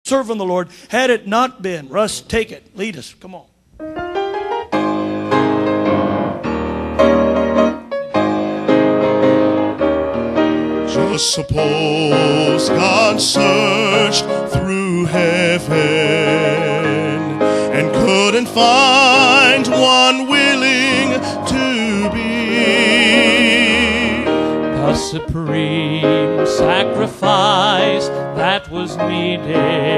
serving the Lord. Had it not been, Russ, take it. Lead us. Come on. Just suppose God searched through heaven and couldn't find one willing to be the supreme sacrifice that was needed,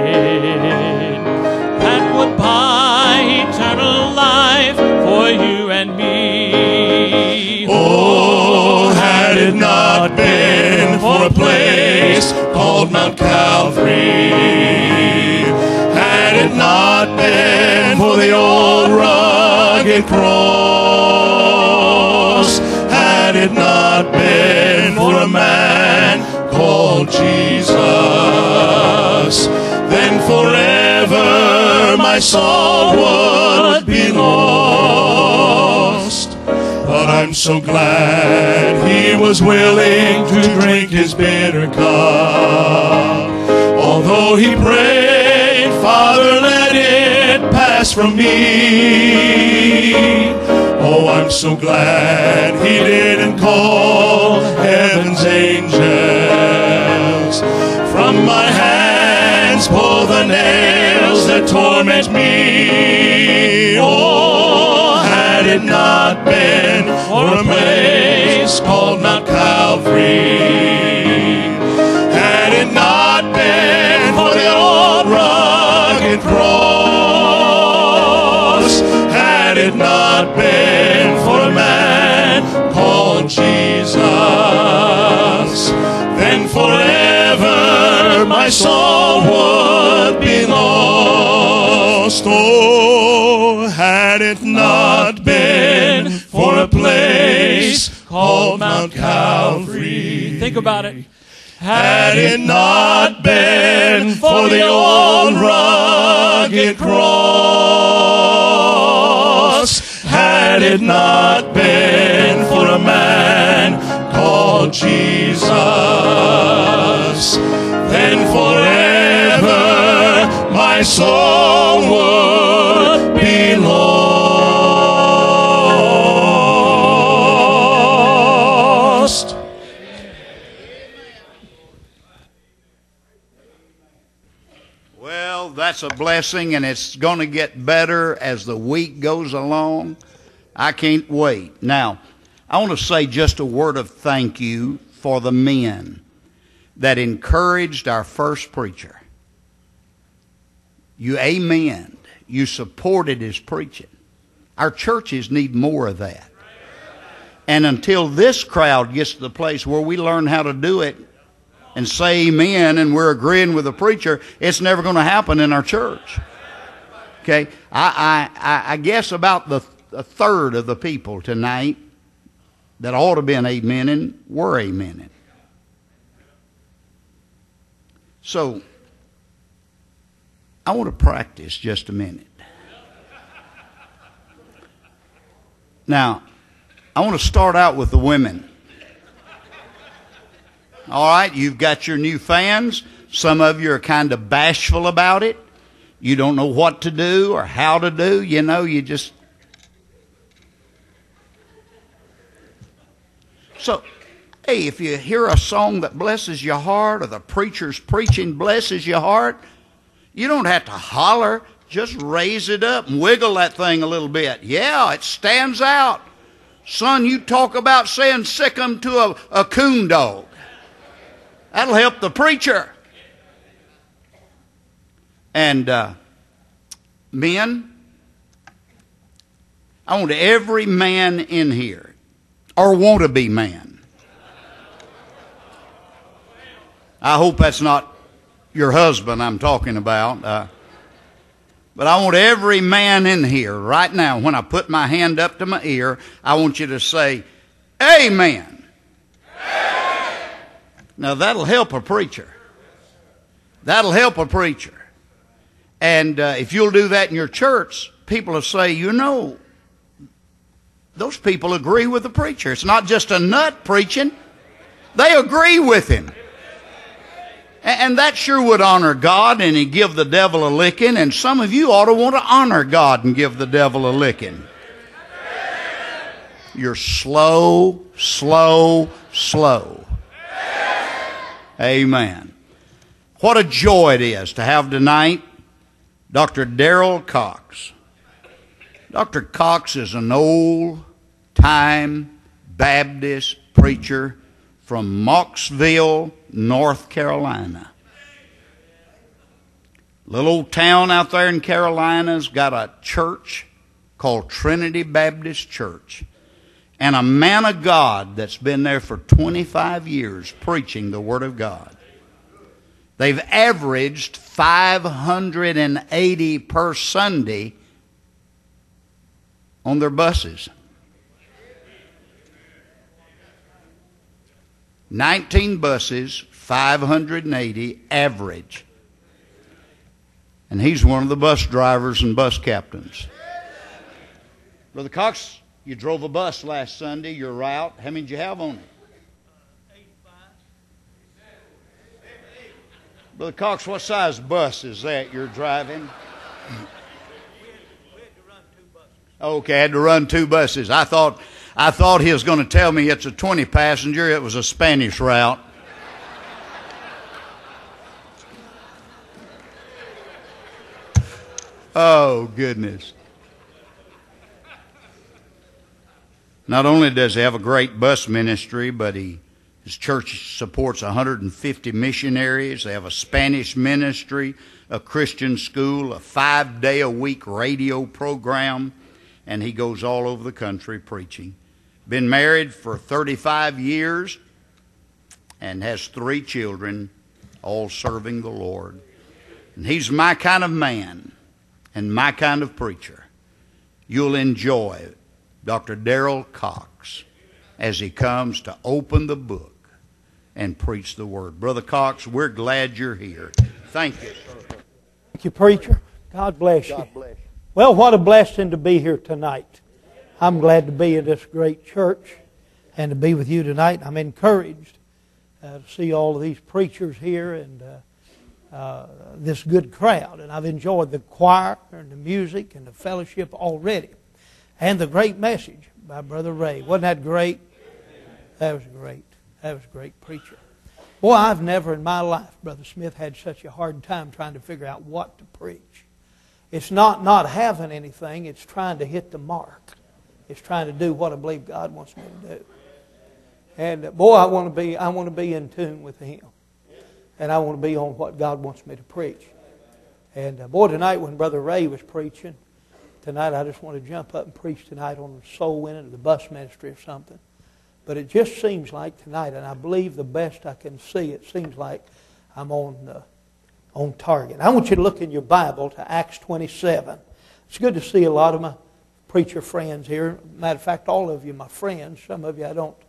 that would buy eternal life for you and me. Oh, had it not been for a place called Mount Calvary, had it not been for the old rugged cross, had it not been for a man called Jesus, then forever my soul would be lost. But I'm so glad he was willing to drink his bitter cup. Although he prayed, Father, let it pass from me. Oh, I'm so glad he didn't call heaven's angels. From my hands pull the nails that torment me. Oh, had it not been for a place called Mount Calvary, had it not been for the old rugged cross, had it not been for a man called Jesus, then forever my soul would be lost. Oh, had it not been for a place called Mount Calvary. Think about it. Had it not been for the old rugged cross, had it not been for a man called Jesus, then forever my soul would be lost. Well, that's a blessing, and it's going to get better as the week goes along. I can't wait. Now, I want to say just a word of thank you for the men that encouraged our first preacher. You amened. You supported his preaching. Our churches need more of that. And until this crowd gets to the place where we learn how to do it and say amen and we're agreeing with the preacher, it's never going to happen in our church. Okay? I guess about a third of the people tonight that ought to have been amening were amening. So, I want to practice just a minute. Now, I want to start out with the women. All right, you've got your new fans. Some of you are kind of bashful about it. You don't know what to do or how to do. You know, you just... So, hey, if you hear a song that blesses your heart or the preacher's preaching blesses your heart, you don't have to holler. Just raise it up and wiggle that thing a little bit. Yeah, it stands out. Son, you talk about saying sick 'em to a coon dog. That'll help the preacher. And men, I want every man in here, or want to be man. I hope that's not your husband I'm talking about. But I want every man in here right now, when I put my hand up to my ear, I want you to say, Amen. Amen. Now that'll help a preacher. That'll help a preacher. And if you'll do that in your church, people will say, you know, those people agree with the preacher. It's not just a nut preaching. They agree with him. And that sure would honor God, and he'd give the devil a licking. And some of you ought to want to honor God and give the devil a licking. You're slow, slow, slow. Amen. What a joy it is to have tonight Dr. Darrell Cox. Dr. Cox is an old-time Baptist preacher from Mocksville, North Carolina. Little old town out there in Carolina's got a church called Trinity Baptist Church. And a man of God that's been there for 25 years preaching the Word of God. They've averaged 580 per Sunday on their buses. 19 buses, 580 average. And he's one of the bus drivers and bus captains. Brother Cox, you drove a bus last Sunday, your route. How many did you have on it? 85. Brother Cox, what size bus is that you're driving? We had to run 2 buses. Okay, I had to run 2 buses. I thought he was going to tell me it's a 20 passenger. It was a Spanish route. Oh, goodness. Not only does he have a great bus ministry, but his church supports 150 missionaries. They have a Spanish ministry, a Christian school, a 5-day-a-week radio program, and he goes all over the country preaching. Been married for 35 years and has 3 children, all serving the Lord. And he's my kind of man and my kind of preacher. You'll enjoy Dr. Darrell Cox as he comes to open the book and preach the Word. Brother Cox, we're glad you're here. Thank you. Thank you, preacher. God bless you. Well, what a blessing to be here tonight. I'm glad to be in this great church and to be with you tonight. I'm encouraged to see all of these preachers here and this good crowd. And I've enjoyed the choir and the music and the fellowship already. And the great message by Brother Ray. Wasn't that great? That was great. That was a great preacher. Boy, I've never in my life, Brother Smith, had such a hard time trying to figure out what to preach. It's not having anything. It's trying to hit the mark. It's trying to do what I believe God wants me to do. And boy, I want to be in tune with Him. And I want to be on what God wants me to preach. And boy, tonight when Brother Ray was preaching, tonight I just want to jump up and preach tonight on the soul winning or the bus ministry or something. But it just seems like tonight, and I believe the best I can see, it seems like I'm on target. I want you to look in your Bible to Acts 27. It's good to see a lot of my preacher friends here. Matter of fact, all of you, my friends. Some of you I don't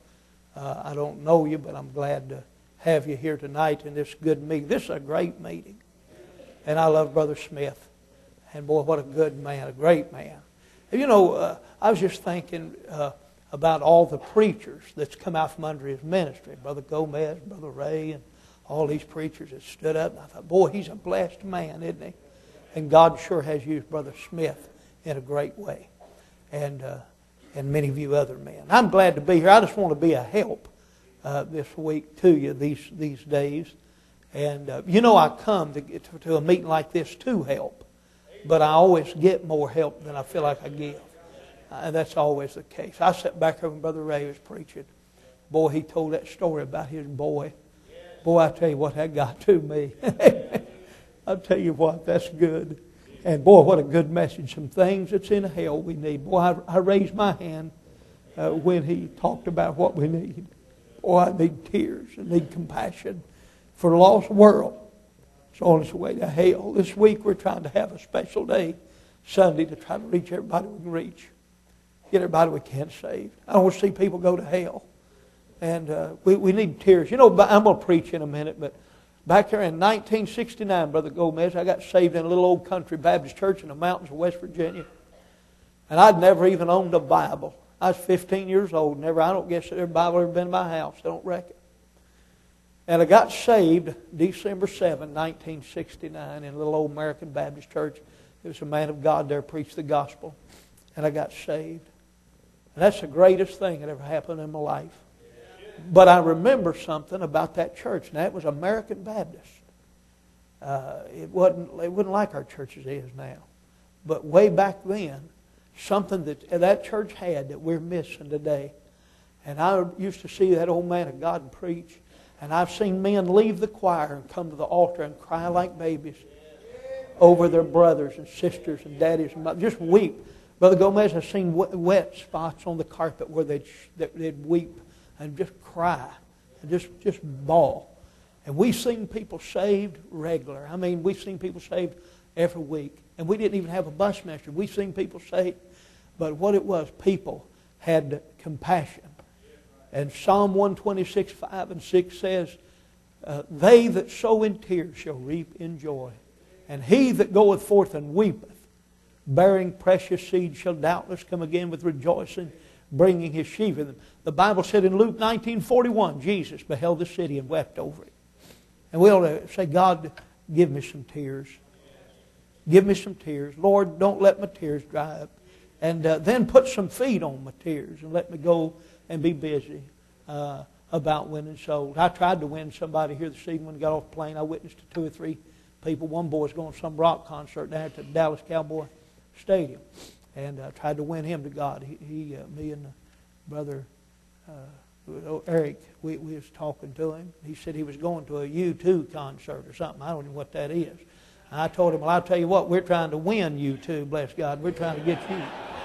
know you, but I'm glad to have you here tonight in this good meeting. This is a great meeting, and I love Brother Smith. And boy, what a good man, a great man. You know, I was just thinking about all the preachers that's come out from under his ministry. Brother Gomez, Brother Ray, and all these preachers that stood up. And I thought, boy, he's a blessed man, isn't he? And God sure has used Brother Smith in a great way. And many of you other men. I'm glad to be here. I just want to be a help this week to you these days. And you know, I come to a meeting like this to help. But I always get more help than I feel like I give. And that's always the case. I sat back there when Brother Ray was preaching. Boy, he told that story about his boy. Boy, I tell you what, that got to me. I'll tell you what, that's good. And boy, what a good message. Some things that's in hell we need. Boy, I raised my hand when he talked about what we need. Boy, I need tears. I need compassion for the lost world. It's on its way to hell. This week we're trying to have a special day, Sunday, to try to reach everybody we can reach. Get everybody we can saved. I don't want to see people go to hell. And we need tears. You know, I'm going to preach in a minute, but back there in 1969, Brother Gomez, I got saved in a little old country Baptist church in the mountains of West Virginia. And I'd never even owned a Bible. I was 15 years old. I don't guess that every Bible ever been in my house. I don't reckon. And I got saved December 7, 1969 in a little old American Baptist church. There was a man of God there preached the gospel. And I got saved. And that's the greatest thing that ever happened in my life. But I remember something about that church. And that was American Baptist. It wasn't like our churches is now. But way back then, something that church had that we're missing today. And I used to see that old man of God preach. And I've seen men leave the choir and come to the altar and cry like babies over their brothers and sisters and daddies and mothers. Just weep. Brother Gomez, I've seen wet spots on the carpet where they'd weep and just cry and just bawl. And we've seen people saved regular. I mean, we've seen people saved every week. And we didn't even have a bus ministry. We've seen people saved. But what it was, people had compassion. And Psalm 126, 5 and 6 says, they that sow in tears shall reap in joy. And he that goeth forth and weepeth, bearing precious seed, shall doubtless come again with rejoicing, bringing his sheaf with him. The Bible said in Luke 19:41, Jesus beheld the city and wept over it. And we ought to say, God, give me some tears. Give me some tears. Lord, don't let my tears dry up. And then put some feed on my tears and let me go and be busy about winning souls. I tried to win somebody here this evening when I got off the plane. I witnessed to 2 or 3 people. One boy was going to some rock concert down at the Dallas Cowboy Stadium. And I tried to win him to God. Me and brother Eric, we was talking to him. He said he was going to a U2 concert or something. I don't know what that is. I told him, well, I'll tell you what, we're trying to win U2, bless God. We're trying to get you.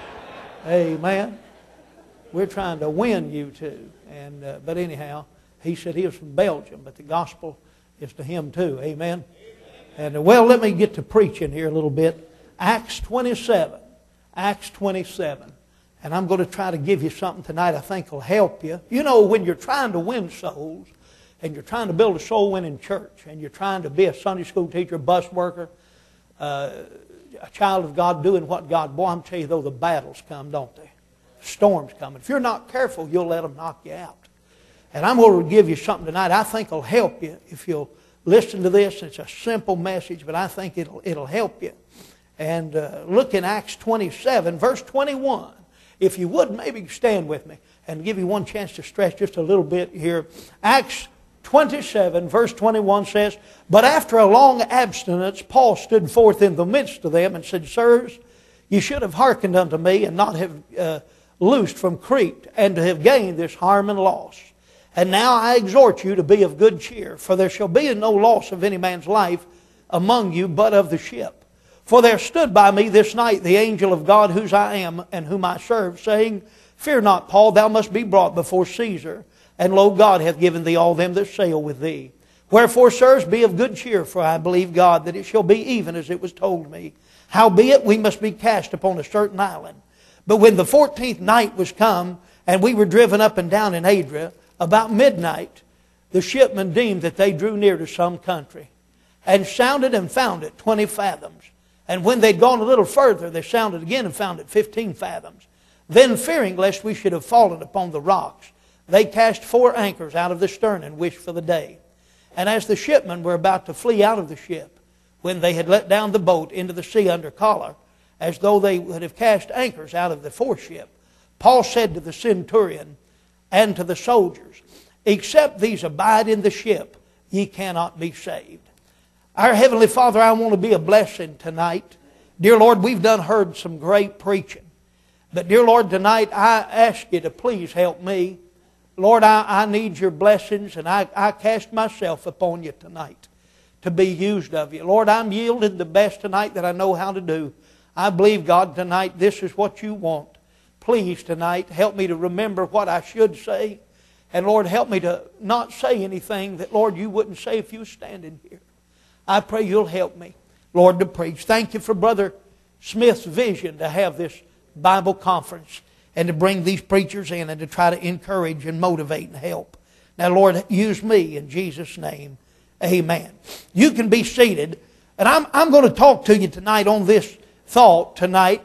Amen. We're trying to win U2. And but anyhow, he said he was from Belgium, but the gospel is to him too. Amen. And well, let me get to preaching here a little bit. Acts 27. Acts 27. And I'm going to try to give you something tonight I think will help you. You know, when you're trying to win souls, and you're trying to build a soul-winning church, and you're trying to be a Sunday school teacher, bus worker, a child of God doing what God... Boy, I'm telling you, though, the battles come, don't they? Storms come. If you're not careful, you'll let them knock you out. And I'm going to give you something tonight I think will help you if you'll listen to this. It's a simple message, but I think it'll help you. And look in Acts 27, verse 21. If you would, maybe stand with me and give you one chance to stretch just a little bit here. Acts 27, verse 21 says, but after a long abstinence, Paul stood forth in the midst of them and said, sirs, you should have hearkened unto me and not have loosed from Crete, and to have gained this harm and loss. And now I exhort you to be of good cheer, for there shall be no loss of any man's life among you, but of the ship. For there stood by me this night the angel of God, whose I am and whom I serve, saying, fear not, Paul, thou must be brought before Caesar. And lo, God hath given thee all them that sail with thee. Wherefore, sirs, be of good cheer, for I believe God that it shall be even as it was told me. Howbeit, we must be cast upon a certain island. But when the 14th night was come, and we were driven up and down in Adria, about midnight, the shipmen deemed that they drew near to some country, and sounded and found it 20 fathoms. And when they'd gone a little further, they sounded again and found it 15 fathoms. Then, fearing lest we should have fallen upon the rocks, they cast 4 anchors out of the stern and wished for the day. And as the shipmen were about to flee out of the ship, when they had let down the boat into the sea under collar, as though they would have cast anchors out of the foreship, Paul said to the centurion and to the soldiers, except these abide in the ship, ye cannot be saved. Our Heavenly Father, I want to be a blessing tonight. Dear Lord, we've heard some great preaching. But dear Lord, tonight I ask you to please help me. Lord, I need your blessings, and I cast myself upon you tonight to be used of you. Lord, I'm yielded the best tonight that I know how to do. I believe, God, tonight this is what you want. Please, tonight, help me to remember what I should say. And Lord, help me to not say anything that, Lord, you wouldn't say if you were standing here. I pray you'll help me, Lord, to preach. Thank you for Brother Smith's vision to have this Bible conference and to bring these preachers in and to try to encourage and motivate and help. Now, Lord, use me in Jesus' name. Amen. You can be seated. And I'm going to talk to you tonight on this thought tonight.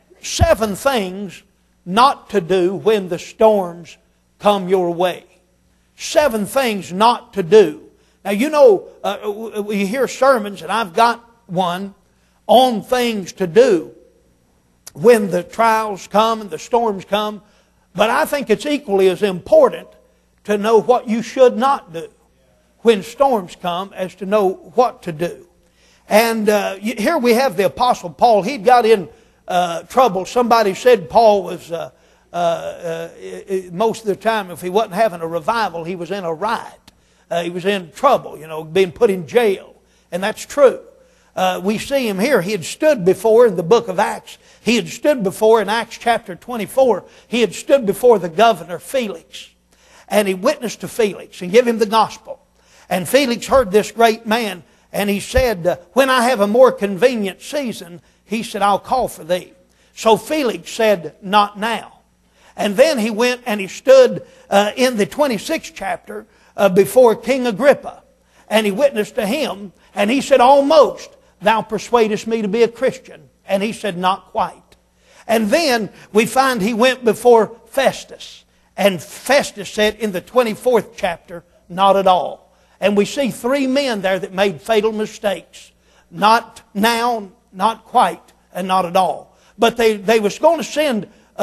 7 things not to do when the storms come your way. 7 things not to do. Now, you know, we hear sermons, and I've got one on things to do when the trials come and the storms come. But I think it's equally as important to know what you should not do when storms come as to know what to do. And here we have the Apostle Paul. He'd got in trouble. Somebody said Paul was, most of the time, if he wasn't having a revival, he was in a riot. He was in trouble, you know, being put in jail. And that's true. We see him here. He had stood before in the book of Acts. He had stood before in Acts chapter 24. He had stood before the governor Felix. And he witnessed to Felix and gave him the gospel. And Felix heard this great man. And he said, when I have a more convenient season, he said, I'll call for thee. So Felix said, not now. And then he went and he stood in the 26th chapter before King Agrippa. And he witnessed to him. And he said, almost thou persuadest me to be a Christian. And he said, not quite. And then we find he went before Festus. And Festus said in the 24th chapter, not at all. And we see 3 men there that made fatal mistakes. Not now, not quite, and not at all. But they was going to send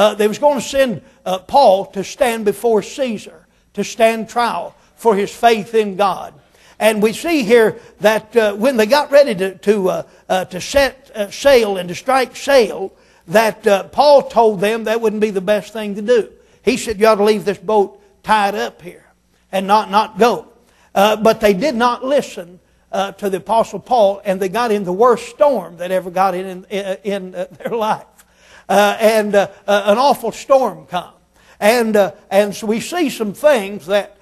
Paul to stand before Caesar, to stand trial for his faith in God. And we see here that when they got ready to set sail and to strike sail, that Paul told them that wouldn't be the best thing to do. He said, you ought to leave this boat tied up here and not go. But they did not listen to the Apostle Paul, and they got in the worst storm that ever got in their life. And an awful storm come. And so we see some things that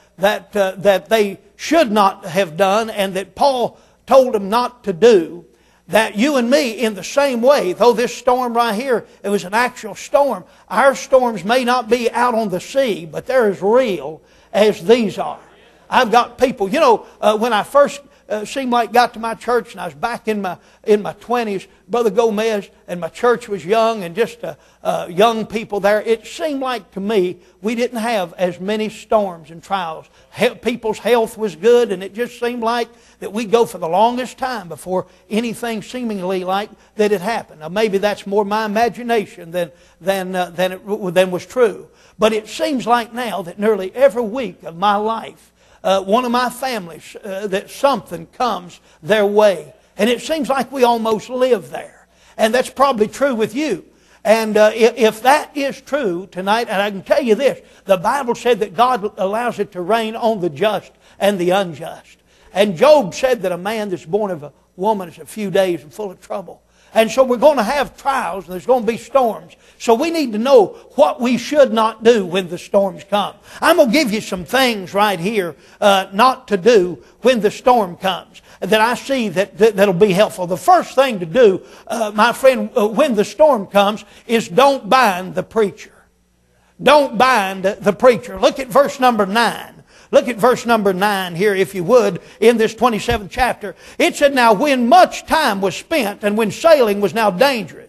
they should not have done, and that Paul told them not to do, that you and me, in the same way, though this storm right here, it was an actual storm, our storms may not be out on the sea, but they're as real as these are. I've got people, you know, when I first seemed like got to my church and I was back in my 20s, Brother Gomez, and my church was young and just young people there, it seemed like to me we didn't have as many storms and trials. People's health was good, and it just seemed like that we'd go for the longest time before anything seemingly like that had happened. Now maybe that's more my imagination than was true. But it seems like now that nearly every week of my life, one of my families, that something comes their way. And it seems like we almost live there. And that's probably true with you. And if that is true tonight, and I can tell you this, the Bible said that God allows it to rain on the just and the unjust. And Job said that a man that's born of a woman is a few days and full of trouble. And so we're going to have trials, and there's going to be storms. So we need to know what we should not do when the storms come. I'm going to give you some things right here not to do when the storm comes that I see that'll be helpful. The first thing to do, my friend, when the storm comes is don't bind the preacher. Don't bind the preacher. Look at verse number 9. Look at verse number 9 here, if you would, in this 27th chapter. It said, now when much time was spent, and when sailing was now dangerous,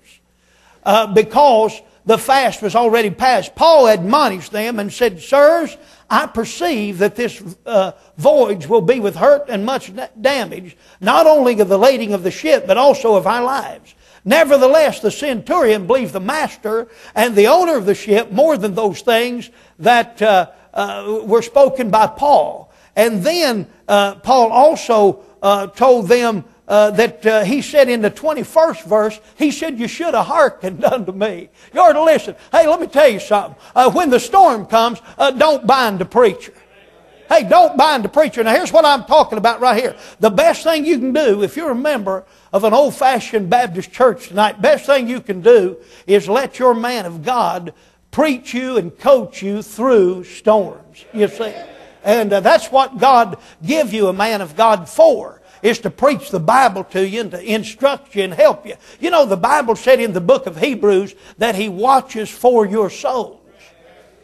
because the fast was already past, Paul admonished them and said, sirs, I perceive that this voyage will be with hurt and much damage, not only of the lading of the ship, but also of our lives. Nevertheless, the centurion believed the master and the owner of the ship more than those things that were spoken by Paul. And then Paul also told them that he said in the 21st verse, he said, you should have hearkened unto me. You ought to listen. Hey, let me tell you something. When the storm comes, don't bind the preacher. Hey, don't bind the preacher. Now here's what I'm talking about right here. The best thing you can do, if you're a member of an old-fashioned Baptist church tonight, best thing you can do is let your man of God preach you and coach you through storms, you see. And that's what God give you a man of God for, is to preach the Bible to you and to instruct you and help you. You know, the Bible said in the book of Hebrews that He watches for your souls.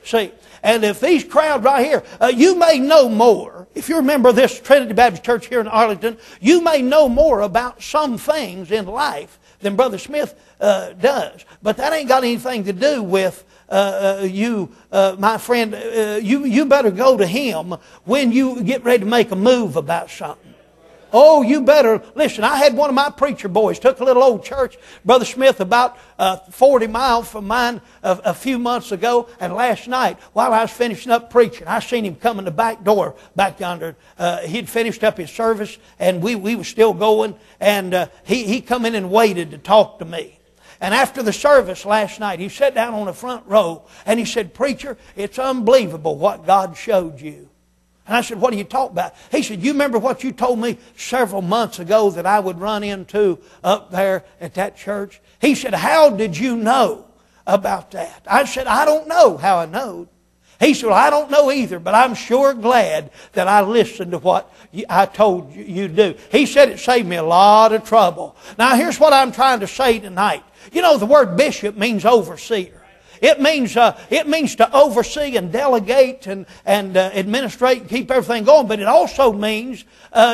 See, and if these crowd right here, you may know more. If you remember this Trinity Baptist Church here in Arlington, you may know more about some things in life than Brother Smith does. But that ain't got anything to do with you, my friend. You better go to him when you get ready to make a move about something. Oh, you better listen. I had one of my preacher boys took a little old church, Brother Smith, about 40 miles from mine a few months ago. And last night, while I was finishing up preaching, I seen him come in the back door back yonder. He'd finished up his service, and we were still going. And he come in and waited to talk to me. And after the service last night, he sat down on the front row, and he said, "Preacher, it's unbelievable what God showed you." And I said, "What are you talking about?" He said, "You remember what you told me several months ago that I would run into up there at that church?" He said, "How did you know about that?" I said, "I don't know how I know." He said, "Well, I don't know either, but I'm sure glad that I listened to what I told you to do." He said it saved me a lot of trouble. Now, here's what I'm trying to say tonight. You know, the word bishop means overseer. It means to oversee and delegate and administrate and keep everything going. But it also means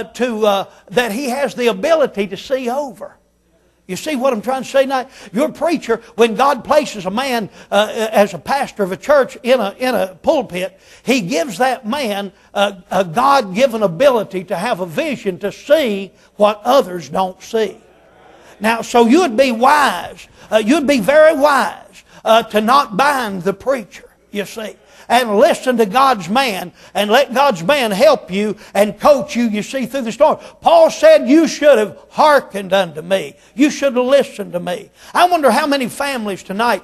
that he has the ability to see over. You see what I'm trying to say tonight? Your preacher, when God places a man as a pastor of a church in a pulpit, he gives that man a God-given ability to have a vision to see what others don't see. Now, so you'd be wise. You'd be very wise to not bind the preacher, you see, and listen to God's man and let God's man help you and coach you, you see, through the storm. Paul said, "You should have hearkened unto me. You should have listened to me." I wonder how many families tonight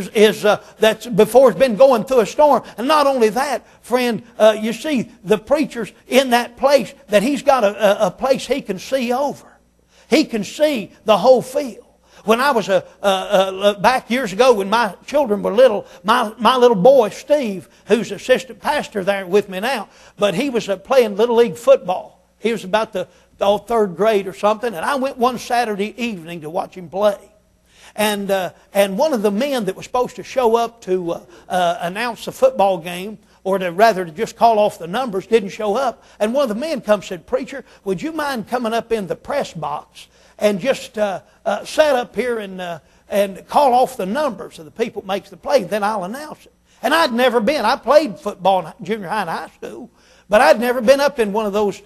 that's before has been going through a storm. And not only that, friend, you see, the preacher's in that place that he's got a place he can see over. He can see the whole field. When I was back years ago when my children were little, my little boy Steve, who's assistant pastor there with me now, but he was playing Little League football. He was about the third grade or something, and I went one Saturday evening to watch him play. And one of the men that was supposed to show up to announce the football game, or to just call off the numbers, didn't show up. And one of the men comes and said, "Preacher, would you mind coming up in the press box and just set up here and call off the numbers of the people that makes the play, then I'll announce it." And I'd never been. I played football in junior high and high school, but I'd never been up in one of those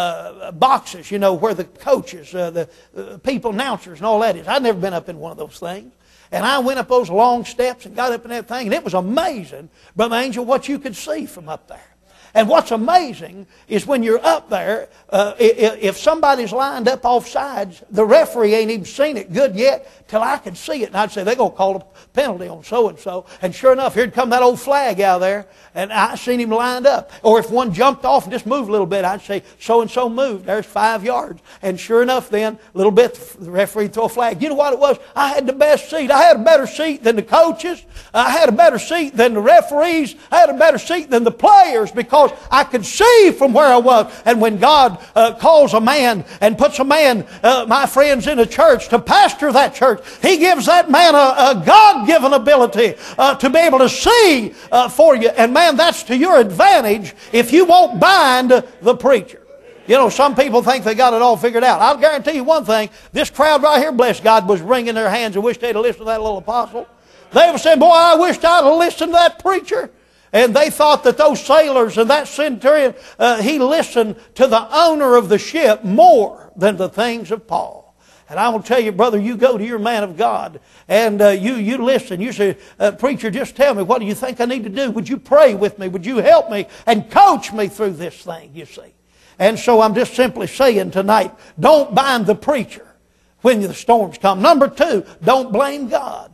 boxes, you know, where the coaches, the people, announcers and all that is. I'd never been up in one of those things. And I went up those long steps and got up in that thing, and it was amazing, Brother Angel, what you could see from up there. And what's amazing is when you're up there, if somebody's lined up off sides, the referee ain't even seen it good yet till I could see it. And I'd say, they're going to call a penalty on so-and-so. And sure enough, here'd come that old flag out there, and I seen him lined up. Or if one jumped off and just moved a little bit, I'd say, so-and-so moved. There's 5 yards. And sure enough then, a little bit, the referee throw a flag. You know what it was? I had the best seat. I had a better seat than the coaches. I had a better seat than the referees. I had a better seat than the players because I could see from where I was. And when God calls a man and puts a man, my friends, in a church to pastor that church, He gives that man a God-given ability to be able to see for you. And man, that's to your advantage if you won't bind the preacher. You know, some people think they got it all figured out. I'll guarantee you one thing. This crowd right here, bless God, was wringing their hands and wished they'd have listened to that little apostle. They were saying, "Boy, I wished I'd have listened to that preacher." And they thought that those sailors and that centurion, he listened to the owner of the ship more than the things of Paul. And I will tell you, brother, you go to your man of God and you listen. You say, "Preacher, just tell me, what do you think I need to do? Would you pray with me? Would you help me and coach me through this thing," you see. And so I'm just simply saying tonight, don't bind the preacher when the storms come. Number 2, don't blame God.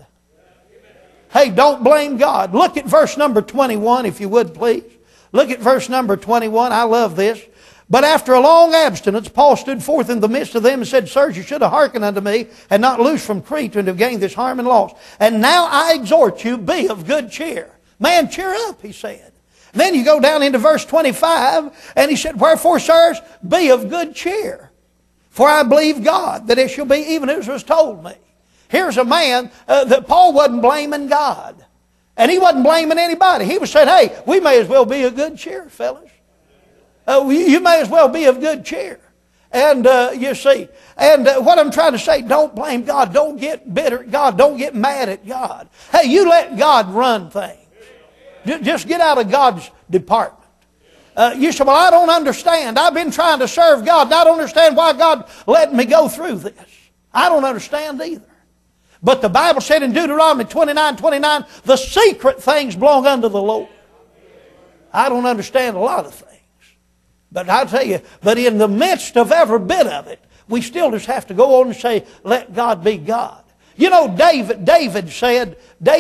Hey, don't blame God. Look at verse number 21, if you would, please. Look at verse number 21. I love this. "But after a long abstinence, Paul stood forth in the midst of them and said, Sirs, you should have hearkened unto me, and not loosed from Crete, and have gained this harm and loss. And now I exhort you, be of good cheer." Man, cheer up, he said. And then you go down into verse 25, and he said, "Wherefore, sirs, be of good cheer. For I believe God, that it shall be even as was told me." Here's a man that Paul wasn't blaming God. And he wasn't blaming anybody. He was saying, hey, we may as well be of good cheer, fellas. You may as well be of good cheer. And you see, and what I'm trying to say, don't blame God. Don't get bitter at God. Don't get mad at God. Hey, you let God run things. Just get out of God's department. You say, well, I don't understand. I've been trying to serve God, and I don't understand why God let me go through this. I don't understand either. But the Bible said in Deuteronomy 29:29, the secret things belong unto the Lord. I don't understand a lot of things. But I tell you, but in the midst of every bit of it, we still just have to go on and say, let God be God. You know, David said,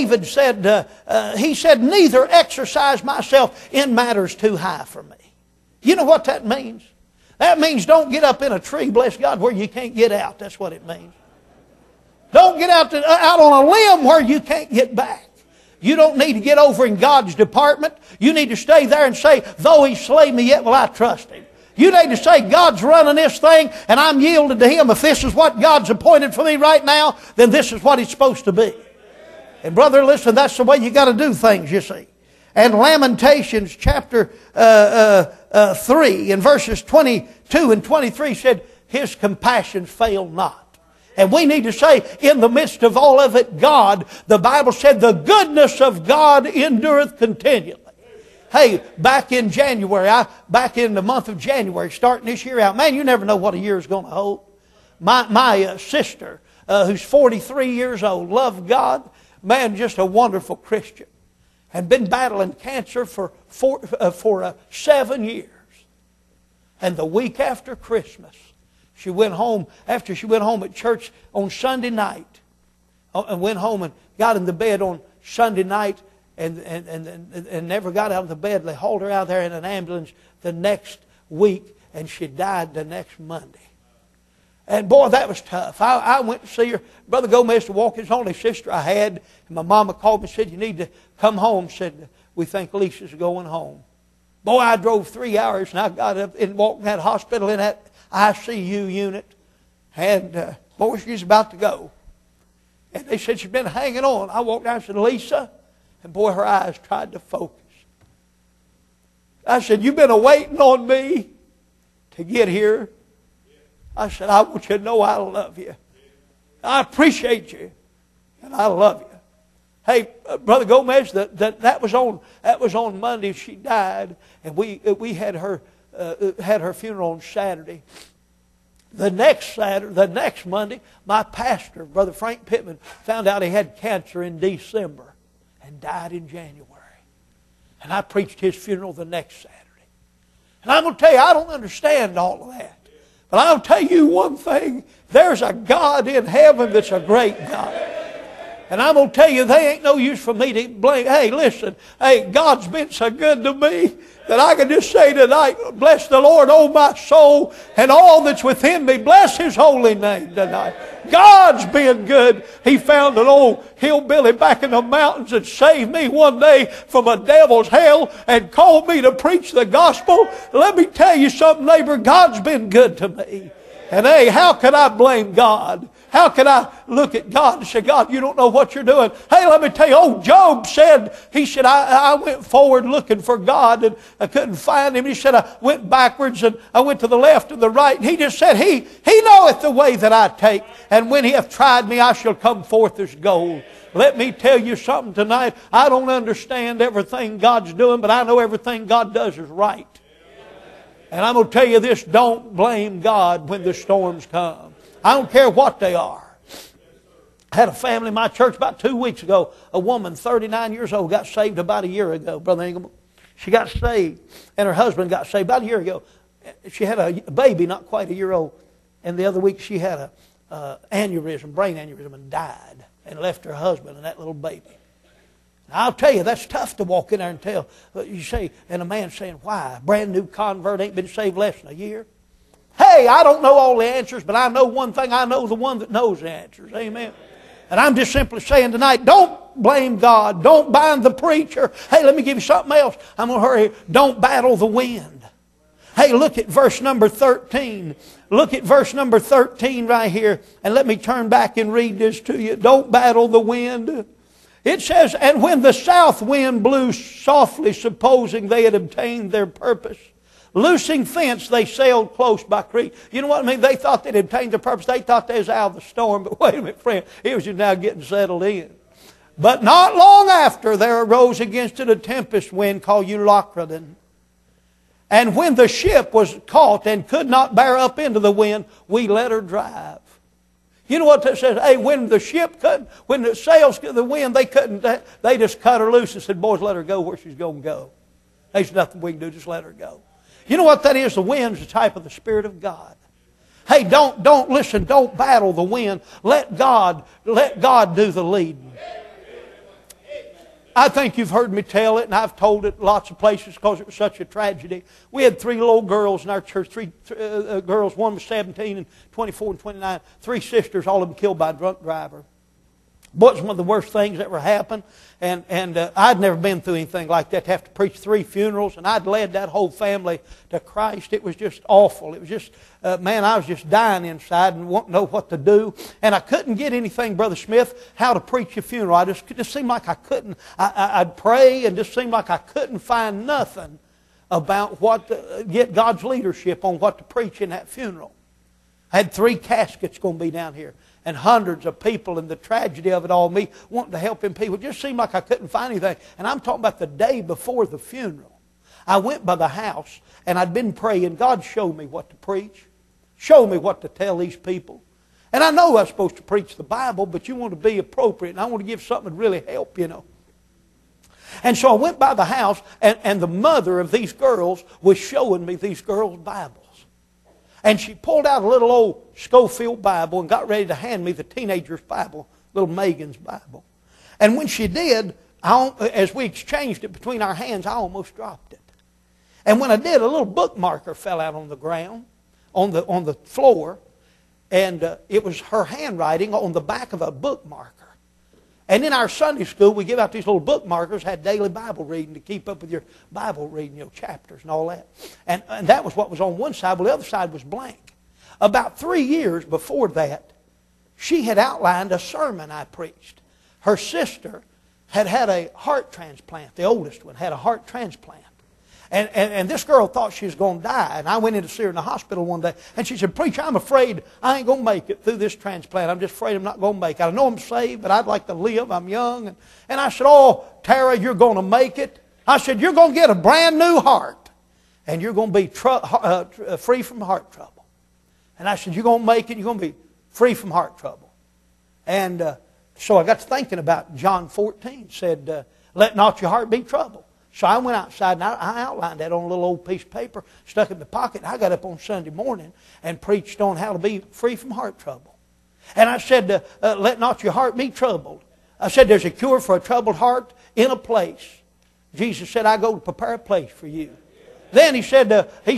he said, neither exercise myself in matters too high for me. You know what that means? That means don't get up in a tree, bless God, where you can't get out. That's what it means. Don't get out on a limb where you can't get back. You don't need to get over in God's department. You need to stay there and say, though He slay me, yet will I trust Him. You need to say, God's running this thing, and I'm yielded to Him. If this is what God's appointed for me right now, then this is what it's supposed to be. And brother, listen, that's the way you got to do things, you see. And Lamentations chapter 3 in verses 22 and 23 said, His compassions fail not. And we need to say, in the midst of all of it, God, the Bible said, the goodness of God endureth continually. Hey, back in the month of January, starting this year out, man, you never know what a year is going to hold. My sister, who's 43 years old, loved God, man, just a wonderful Christian, had been battling cancer for 7 years. And the week after Christmas, she went home, after she went home at church on Sunday night, and went home and got in the bed on Sunday night and never got out of the bed. They hauled her out there in an ambulance the next week, and she died the next Monday. And boy, that was tough. I went to see her. Brother Gomez to walk, his only sister I had, and my mama called me and said, you need to come home. Said, we think Lisa's going home. Boy, I drove 3 hours, and I got up and walked in that hospital in that ICU unit, and boy, she's about to go. And they said she's been hanging on. I walked down and said, Lisa, and boy, her eyes tried to focus. I said, you've been waiting on me to get here. I said, I want you to know I love you. I appreciate you, and I love you. Hey, Brother Gomez, that was on Monday. She died, and we had her funeral on Saturday. The next Monday, my pastor, Brother Frank Pittman, found out he had cancer in December and died in January. And I preached his funeral the next Saturday. And I'm going to tell you, I don't understand all of that. But I'll tell you one thing, there's a God in heaven that's a great God. And I'm going to tell you, they ain't no use for me to blame. Hey, listen, hey, God's been so good to me that I can just say tonight, bless the Lord, oh my soul, and all that's within me. Bless His holy name tonight. God's been good. He found an old hillbilly back in the mountains and saved me one day from a devil's hell and called me to preach the gospel. Let me tell you something, neighbor, God's been good to me. And hey, how can I blame God? How can I look at God and say, God, you don't know what you're doing? Hey, let me tell you, old Job said, he said, I went forward looking for God and I couldn't find Him. He said, I went backwards and I went to the left and the right. And he just said, He knoweth the way that I take. And when He hath tried me, I shall come forth as gold. Let me tell you something tonight. I don't understand everything God's doing, but I know everything God does is right. And I'm going to tell you this, don't blame God when the storms come. I don't care what they are. I had a family in my church about 2 weeks ago. A woman, 39 years old, got saved about a year ago, Brother Ingram. She got saved, and her husband got saved about a year ago. She had a baby, not quite a year old. And the other week she had a aneurysm, brain aneurysm, and died and left her husband and that little baby. I'll tell you, that's tough to walk in there and tell. You say, and a man saying, why? A brand new convert ain't been saved less than a year. Hey, I don't know all the answers, but I know one thing. I know the one that knows the answers. Amen. And I'm just simply saying tonight, don't blame God. Don't bind the preacher. Hey, let me give you something else. I'm going to hurry. Don't battle the wind. Hey, look at verse number 13. Look at verse number 13 right here. And let me turn back and read this to you. Don't battle the wind. It says, and when the south wind blew softly, supposing they had obtained their purpose, loosing thence, they sailed close by Crete. You know what I mean? They thought they'd obtained their purpose. They thought they was out of the storm. But wait a minute, friend. It was just now getting settled in. But not long after, there arose against it a tempest wind called Euroclydon. And when the ship was caught and could not bear up into the wind, we let her drive. You know what that says? Hey, when the ship couldn't, when the sails, the wind, they couldn't, they just cut her loose and said, boys, let her go where she's going to go. There's nothing we can do, just let her go. You know what that is? The wind's a type of the Spirit of God. Hey, don't listen, don't battle the wind. Let God do the leading. I think you've heard me tell it, and I've told it lots of places because it was such a tragedy. We had 3 little girls in our church, 3 girls. One was 17 and 24 and 29. 3 sisters, all of them killed by a drunk driver. Boy, it's one of the worst things that ever happened. And I'd never been through anything like that, to have to preach 3 funerals. And I'd led that whole family to Christ. It was just awful. It was just, man, I was just dying inside and wanting to know what to do. And I couldn't get anything, Brother Smith, how to preach a funeral. It just seemed like I couldn't. I'd pray and just seemed like I couldn't find nothing about what to get God's leadership on what to preach in that funeral. I had 3 caskets going to be down here. And hundreds of people, and the tragedy of it all, me wanting to help them people. It just seemed like I couldn't find anything. And I'm talking about the day before the funeral. I went by the house, and I'd been praying. God showed me what to preach. Showed me what to tell these people. And I know I'm supposed to preach the Bible, but you want to be appropriate. And I want to give something that really help, you know. And so I went by the house, and the mother of these girls was showing me these girls' Bibles. And she pulled out a little old Schofield Bible and got ready to hand me the teenager's Bible, little Megan's Bible. And when she did, as we exchanged it between our hands, I almost dropped it. And when I did, a little bookmarker fell out on the ground, on the floor, and it was her handwriting on the back of a bookmarker. And in our Sunday school, we give out these little bookmarkers, had daily Bible reading to keep up with your Bible reading, you know, chapters and all that. And that was what was on one side, but the other side was blank. About 3 years before that, she had outlined a sermon I preached. Her sister had had a heart transplant. The oldest one had a heart transplant. And this girl thought she was going to die. And I went in to see her in the hospital one day. And she said, "Preacher, I'm afraid I ain't going to make it through this transplant. I'm just afraid I'm not going to make it. I know I'm saved, but I'd like to live. I'm young." And I said, "Oh, Tara, you're going to make it." I said, "You're going to get a brand new heart. And you're going to be free from heart trouble." And I said, "You're going to make it. You're going to be free from heart trouble." And so I got to thinking about John 14. Said, "Let not your heart be troubled." So I went outside and I outlined that on a little old piece of paper, stuck it in the pocket. I got up on Sunday morning and preached on how to be free from heart trouble. And I said, "Let not your heart be troubled." I said, "There's a cure for a troubled heart in a place." Jesus said, "I go to prepare a place for you." Then he said,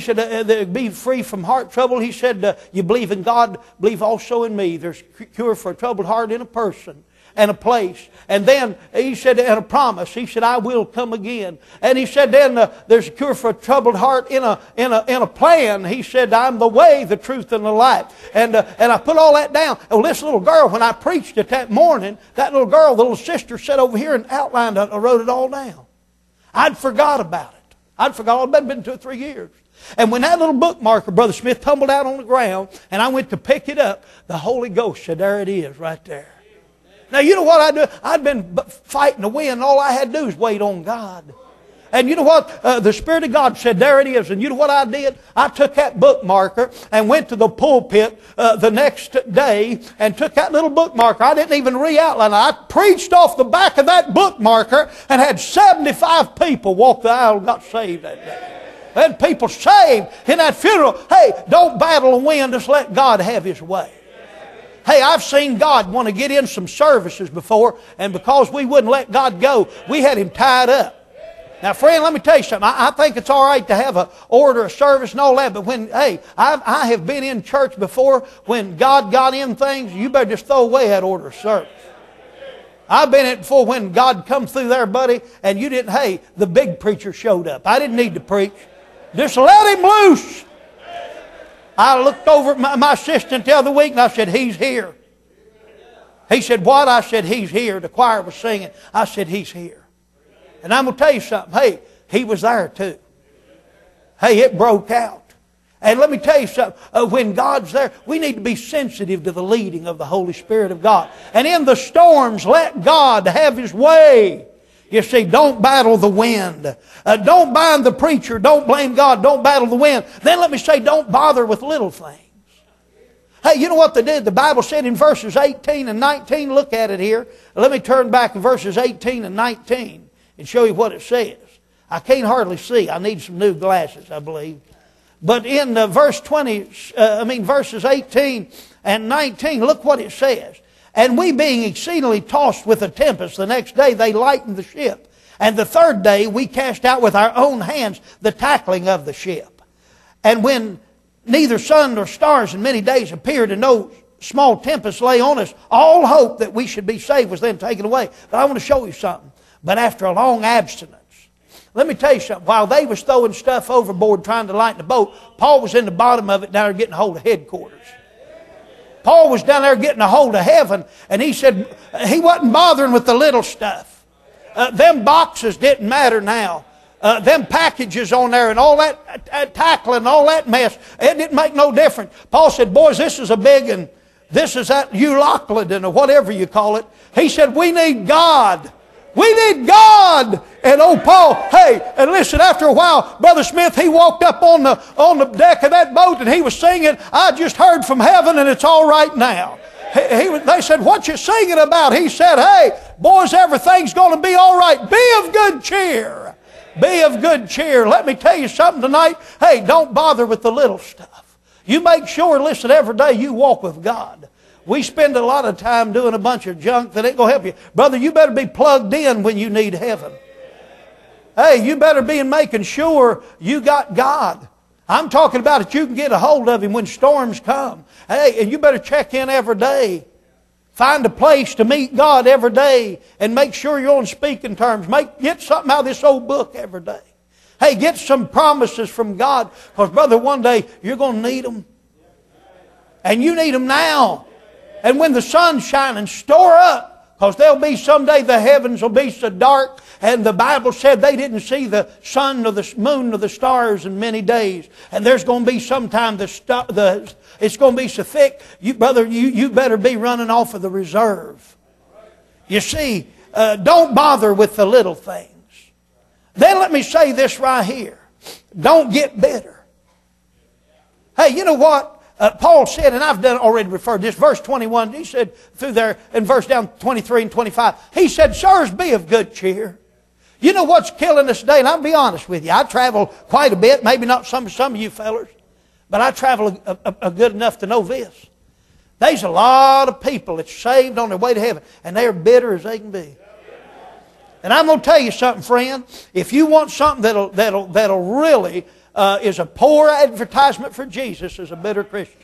"Be free from heart trouble." He said, "You believe in God, believe also in me." There's a cure for a troubled heart in a person and a place. And then he said, and a promise. He said, "I will come again." And he said, then there's a cure for a troubled heart in a plan. He said, "I'm the way, the truth, and the life." And I put all that down. Well, this little girl, when I preached it that morning, that little girl, the little sister, sat over here and outlined it. I wrote it all down. I'd forgot about it. I'd forgot. It'd been 2 or 3 years. And when that little bookmarker, Brother Smith, tumbled out on the ground, and I went to pick it up, the Holy Ghost said, "There it is, right there." Now, you know what I do? I'd been fighting the wind, and all I had to do was wait on God. And you know what? The Spirit of God said, "There it is." And you know what I did? I took that bookmarker and went to the pulpit the next day and took that little bookmarker. I didn't even re-outline it. I preached off the back of that bookmarker and had 75 people walk the aisle and got saved that day. I had people saved in that funeral. Hey, don't battle the wind. Just let God have His way. Hey, I've seen God want to get in some services before, and because we wouldn't let God go, we had Him tied up. Now, friend, let me tell you something. I think it's all right to have an order of service and all that, but I have been in church before when God got in things, you better just throw away that order of service. I've been in it before when God come through there, buddy, and you didn't, the big preacher showed up. I didn't need to preach. Just let Him loose. I looked over at my assistant the other week and I said, "He's here." He said, what? I said, He's here. The choir was singing. I said, He's here. And I'm going to tell you something. Hey, He was there too. Hey, it broke out. And let me tell you something. When God's there, we need to be sensitive to the leading of the Holy Spirit of God. And in the storms, let God have His way. You see, don't battle the wind. Don't bind the preacher. Don't blame God. Don't battle the wind. Then let me say, don't bother with little things. Hey, you know what they did? The Bible said in verses 18 and 19. Look at it here. Let me turn back in verses 18 and 19 and show you what it says. I can't hardly see. I need some new glasses, I believe. But in verses 18 and 19, look what it says. And we being exceedingly tossed with a tempest, the next day they lightened the ship. And the third day we cast out with our own hands the tackling of the ship. And when neither sun nor stars in many days appeared, and no small tempest lay on us, all hope that we should be saved was then taken away. But I want to show you something. But after a long abstinence, let me tell you something. While they was throwing stuff overboard trying to lighten the boat, Paul was in the bottom of it down there getting a hold of headquarters. Paul was down there getting a hold of heaven, and he said he wasn't bothering with the little stuff. Them boxes didn't matter now. Them packages on there and all that tackling and all that mess, it didn't make no difference. Paul said, boys, this is a big one. This is that Euroclidon or whatever you call it. He said, we need God. We need God. And old Paul, hey, and listen, after a while, Brother Smith, he walked up on the deck of that boat and he was singing, I just heard from heaven and it's all right now. They said, what you singing about? He said, hey, boys, everything's going to be all right. Be of good cheer. Be of good cheer. Let me tell you something tonight. Hey, don't bother with the little stuff. You make sure, listen, every day you walk with God. We spend a lot of time doing a bunch of junk that ain't going to help you. Brother, you better be plugged in when you need heaven. Hey, you better be making sure you got God. I'm talking about that you can get a hold of Him when storms come. Hey, and you better check in every day. Find a place to meet God every day and make sure you're on speaking terms. Get something out of this old book every day. Hey, get some promises from God, because, brother, one day you're going to need them. And you need them now. And when the sun's shining, store up, because there'll be someday the heavens will be so dark, and the Bible said they didn't see the sun nor the moon nor the stars in many days. And there's going to be sometime it's going to be so thick, you better be running off of the reserve. You see, don't bother with the little things. Then let me say this right here. Don't get bitter. Hey, you know what? Paul said, and I've already referred to this, verse 21, he said through there, in verse down 23 and 25, he said, sirs, be of good cheer. You know what's killing us today? And I'll be honest with you. I travel quite a bit, maybe not some of you fellers, but I travel good enough to know this. There's a lot of people that's saved on their way to heaven, and they're bitter as they can be. And I'm going to tell you something, friend. If you want something that'll really is a poor advertisement for Jesus as a bitter Christian.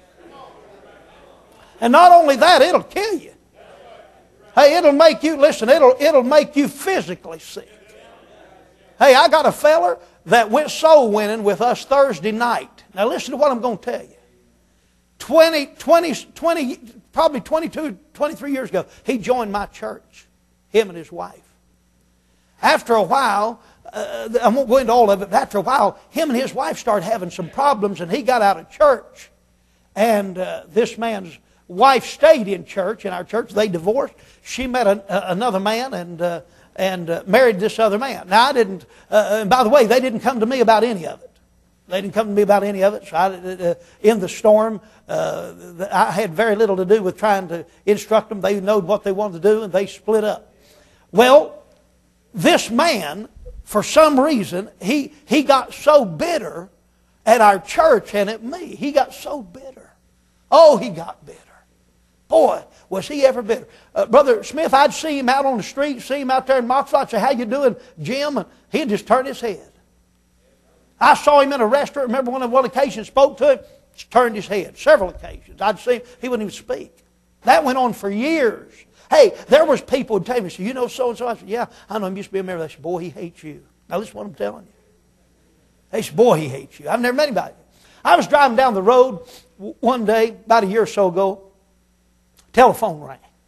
And not only that, it'll kill you. Hey, it'll make you, listen, it'll make you physically sick. Hey, I got a feller that went soul winning with us Thursday night. Now listen to what I'm going to tell you. Probably 22, 23 years ago, he joined my church, him and his wife. After a while, I won't go into all of it, but after a while, him and his wife started having some problems, and he got out of church. And this man's wife stayed in church, in our church. They divorced. She met another man and married this other man. Now, I didn't, and by the way, they didn't come to me about any of it. They didn't come to me about any of it. So in the storm, I had very little to do with trying to instruct them. They knew what they wanted to do, and they split up. Well, this man, for some reason, he got so bitter at our church and at me. He got so bitter. Oh, he got bitter. Boy, was he ever bitter. Brother Smith, I'd see him out on the street, see him out there in Moxville. I'd say, how you doing, Jim? And he'd just turn his head. I saw him in a restaurant. Remember on one occasion, spoke to him, just turned his head. Several occasions. I'd see him, he wouldn't even speak. That went on for years. Hey, there was people who would tell me, so you know so-and-so? I said, yeah, I know him, used to be a member. They said, boy, he hates you. Now listen to what I'm telling you. They said, boy, he hates you. I've never met anybody. I was driving down the road one day, about a year or so ago. Telephone rang.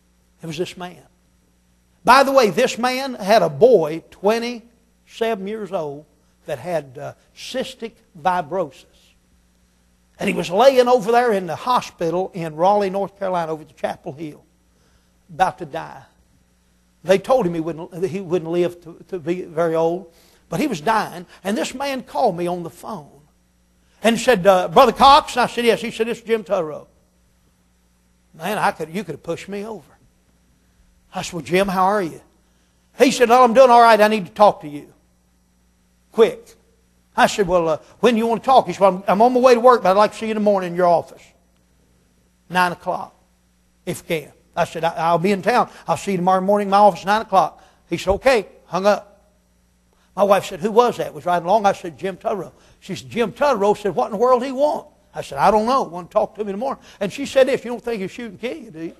It was this man. By the way, this man had a boy, 27 years old, that had cystic fibrosis. And he was laying over there in the hospital in Raleigh, North Carolina, over at Chapel Hill, about to die. They told him he wouldn't live to be very old, but he was dying. And this man called me on the phone and said, Brother Cox? And I said, yes. He said, it's Jim Tuttle. Man, you could have pushed me over. I said, well, Jim, how are you? He said, oh, I'm doing all right. I need to talk to you. Quick. I said, well, when do you want to talk? He said, well, I'm on my way to work, but I'd like to see you in the morning in your office. 9 o'clock, if you can. I said, I'll be in town. I'll see you tomorrow morning in my office, 9 o'clock. He said, okay. Hung up. My wife said, who was that? Was riding along. I said, Jim Tuttle. She said, Jim Tuttle said, what in the world do he want? I said, I don't know. Want to talk to him in the morning. And she said this, you don't think he'll shoot and kill you, do you?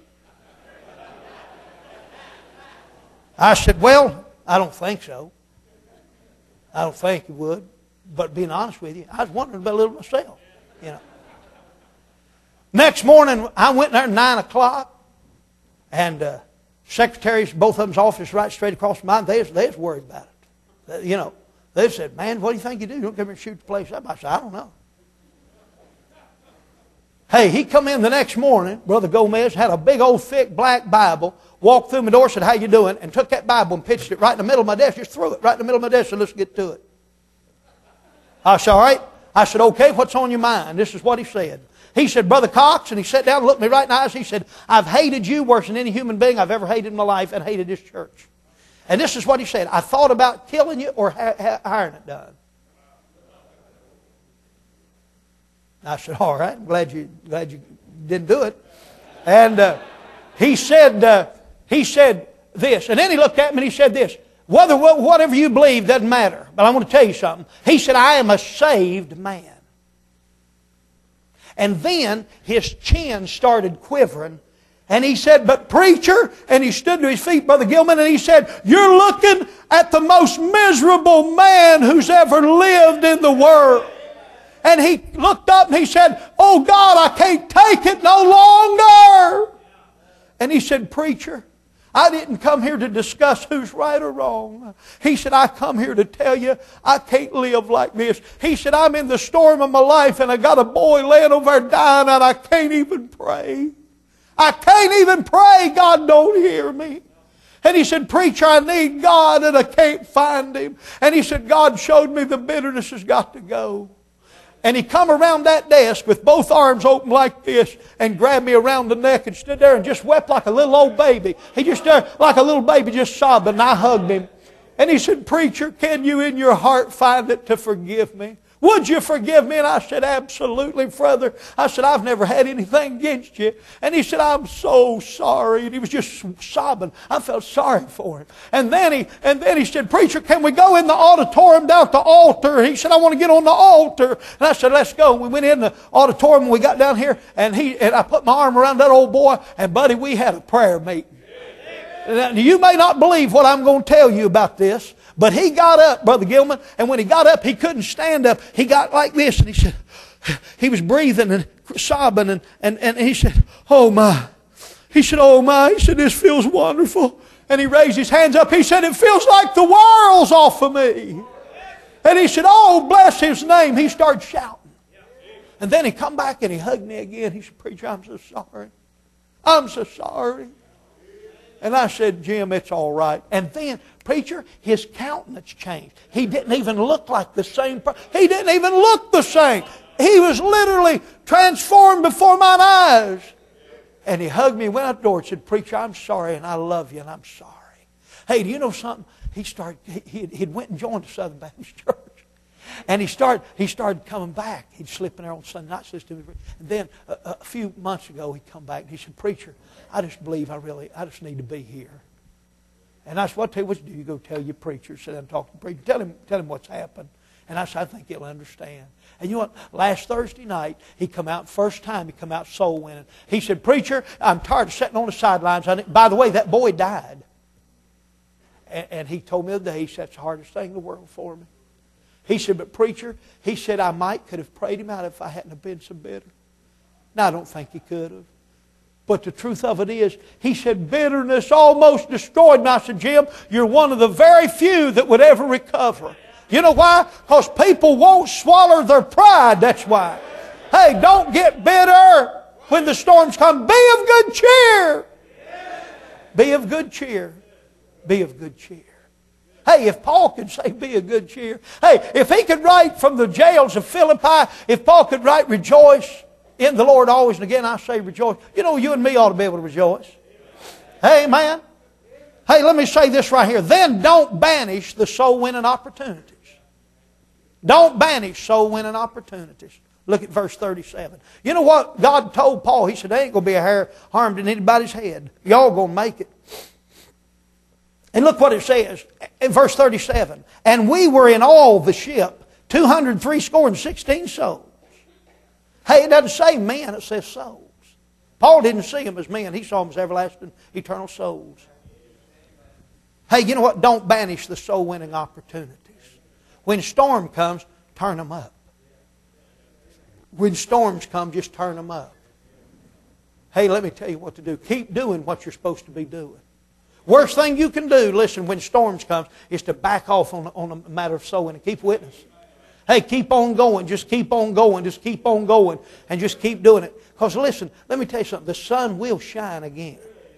I said, well, I don't think so. I don't think he would. But being honest with you, I was wondering about a little myself. You know. Next morning, I went there at 9 o'clock, and secretaries, both of them's office right straight across from mine, they was worried about it. You know, they said, man, what do you think you do? You don't come here and shoot the place up. I said, I don't know. Hey, he come in the next morning, Brother Gomez, had a big old thick black Bible, walked through my door, said, how you doing? And took that Bible and pitched it right in the middle of my desk, just threw it right in the middle of my desk, and let's get to it. I said, all right. I said, okay, what's on your mind? This is what he said. He said, Brother Cox, and he sat down and looked me right in the eyes. He said, I've hated you worse than any human being I've ever hated in my life, and hated this church. And this is what he said. I thought about killing you or hiring it done. I said, all right, I'm glad you didn't do it. And he said this. And then he looked at me and he said this. Whatever you believe doesn't matter. But I want to tell you something. He said, I am a saved man. And then his chin started quivering. And he said, but preacher, and he stood to his feet, Brother Gilman, and he said, you're looking at the most miserable man who's ever lived in the world. And he looked up and he said, oh God, I can't take it no longer. And he said, preacher, I didn't come here to discuss who's right or wrong. He said, I come here to tell you I can't live like this. He said, I'm in the storm of my life and I got a boy laying over there dying and I can't even pray. I can't even pray. God don't hear me. And he said, preacher, I need God and I can't find Him. And he said, God showed me the bitterness has got to go. And he come around that desk with both arms open like this and grabbed me around the neck and stood there and just wept like a little old baby. He just stood like a little baby just sobbing, and I hugged him. And he said, preacher, can you in your heart find it to forgive me? Would you forgive me? And I said, absolutely, brother. I said, I've never had anything against you. And he said, I'm so sorry. And he was just sobbing. I felt sorry for him. And then he said, preacher, can we go in the auditorium down at the altar? He said, I want to get on the altar. And I said, let's go. And we went in the auditorium and we got down here. And I put my arm around that old boy. And buddy, we had a prayer meeting. Now, you may not believe what I'm going to tell you about this. But he got up, Brother Gilman, and when he got up, he couldn't stand up. He got like this, and he said, he was breathing and sobbing, and he said, oh my. He said, oh my. He said, this feels wonderful. And he raised his hands up. He said, it feels like the world's off of me. And he said, oh, bless His name. He started shouting. And then he come back and he hugged me again. He said, preacher, I'm so sorry. I'm so sorry. And I said, Jim, it's all right. And then, preacher, his countenance changed. He didn't even look like the same person. He didn't even look the same. He was literally transformed before my eyes. And he hugged me, went out the door and said, preacher, I'm sorry and I love you and I'm sorry. Hey, do you know something? He'd went and joined the Southern Baptist Church. And he started coming back. He'd slip in there on Sunday nights, listen to me. And then a few months ago, he'd come back and he said, preacher, I just believe I just need to be here. And I said, well, I'll tell you what you do. You go tell your preacher, sit down and talk to the preacher. Tell him what's happened. And I said, I think he'll understand. And you know what? Last Thursday night, he come out, first time he come out soul winning. He said, preacher, I'm tired of sitting on the sidelines. By the way, that boy died. And he told me the other day, he said, it's the hardest thing in the world for me. He said, but preacher, he said, I could have prayed him out if I hadn't have been so bitter. Now, I don't think he could have. But the truth of it is, he said, bitterness almost destroyed me. I said, Jim, you're one of the very few that would ever recover. You know why? Because people won't swallow their pride, that's why. Hey, don't get bitter when the storms come. Be of good cheer. Be of good cheer. Be of good cheer. Hey, if Paul could say, be of good cheer. Hey, if he could write from the jails of Philippi, if Paul could write, rejoice in the Lord always, and again I say rejoice. You know, you and me ought to be able to rejoice. Amen. Hey, let me say this right here. Then don't banish the soul-winning opportunities. Don't banish soul-winning opportunities. Look at verse 37. You know what God told Paul? He said, there ain't going to be a hair harmed in anybody's head. Y'all going to make it. And look what it says in verse 37. And we were in all the ship, 216 souls. Hey, it doesn't say men, it says souls. Paul didn't see them as men. He saw them as everlasting, eternal souls. Hey, you know what? Don't banish the soul-winning opportunities. When storm comes, turn them up. When storms come, just turn them up. Hey, let me tell you what to do. Keep doing what you're supposed to be doing. Worst thing you can do, listen, when storms come, is to back off on a matter of soul winning. Keep witness. Hey, keep on going. Just keep on going. Just keep on going. And just keep doing it. Because listen, let me tell you something. The sun will shine again.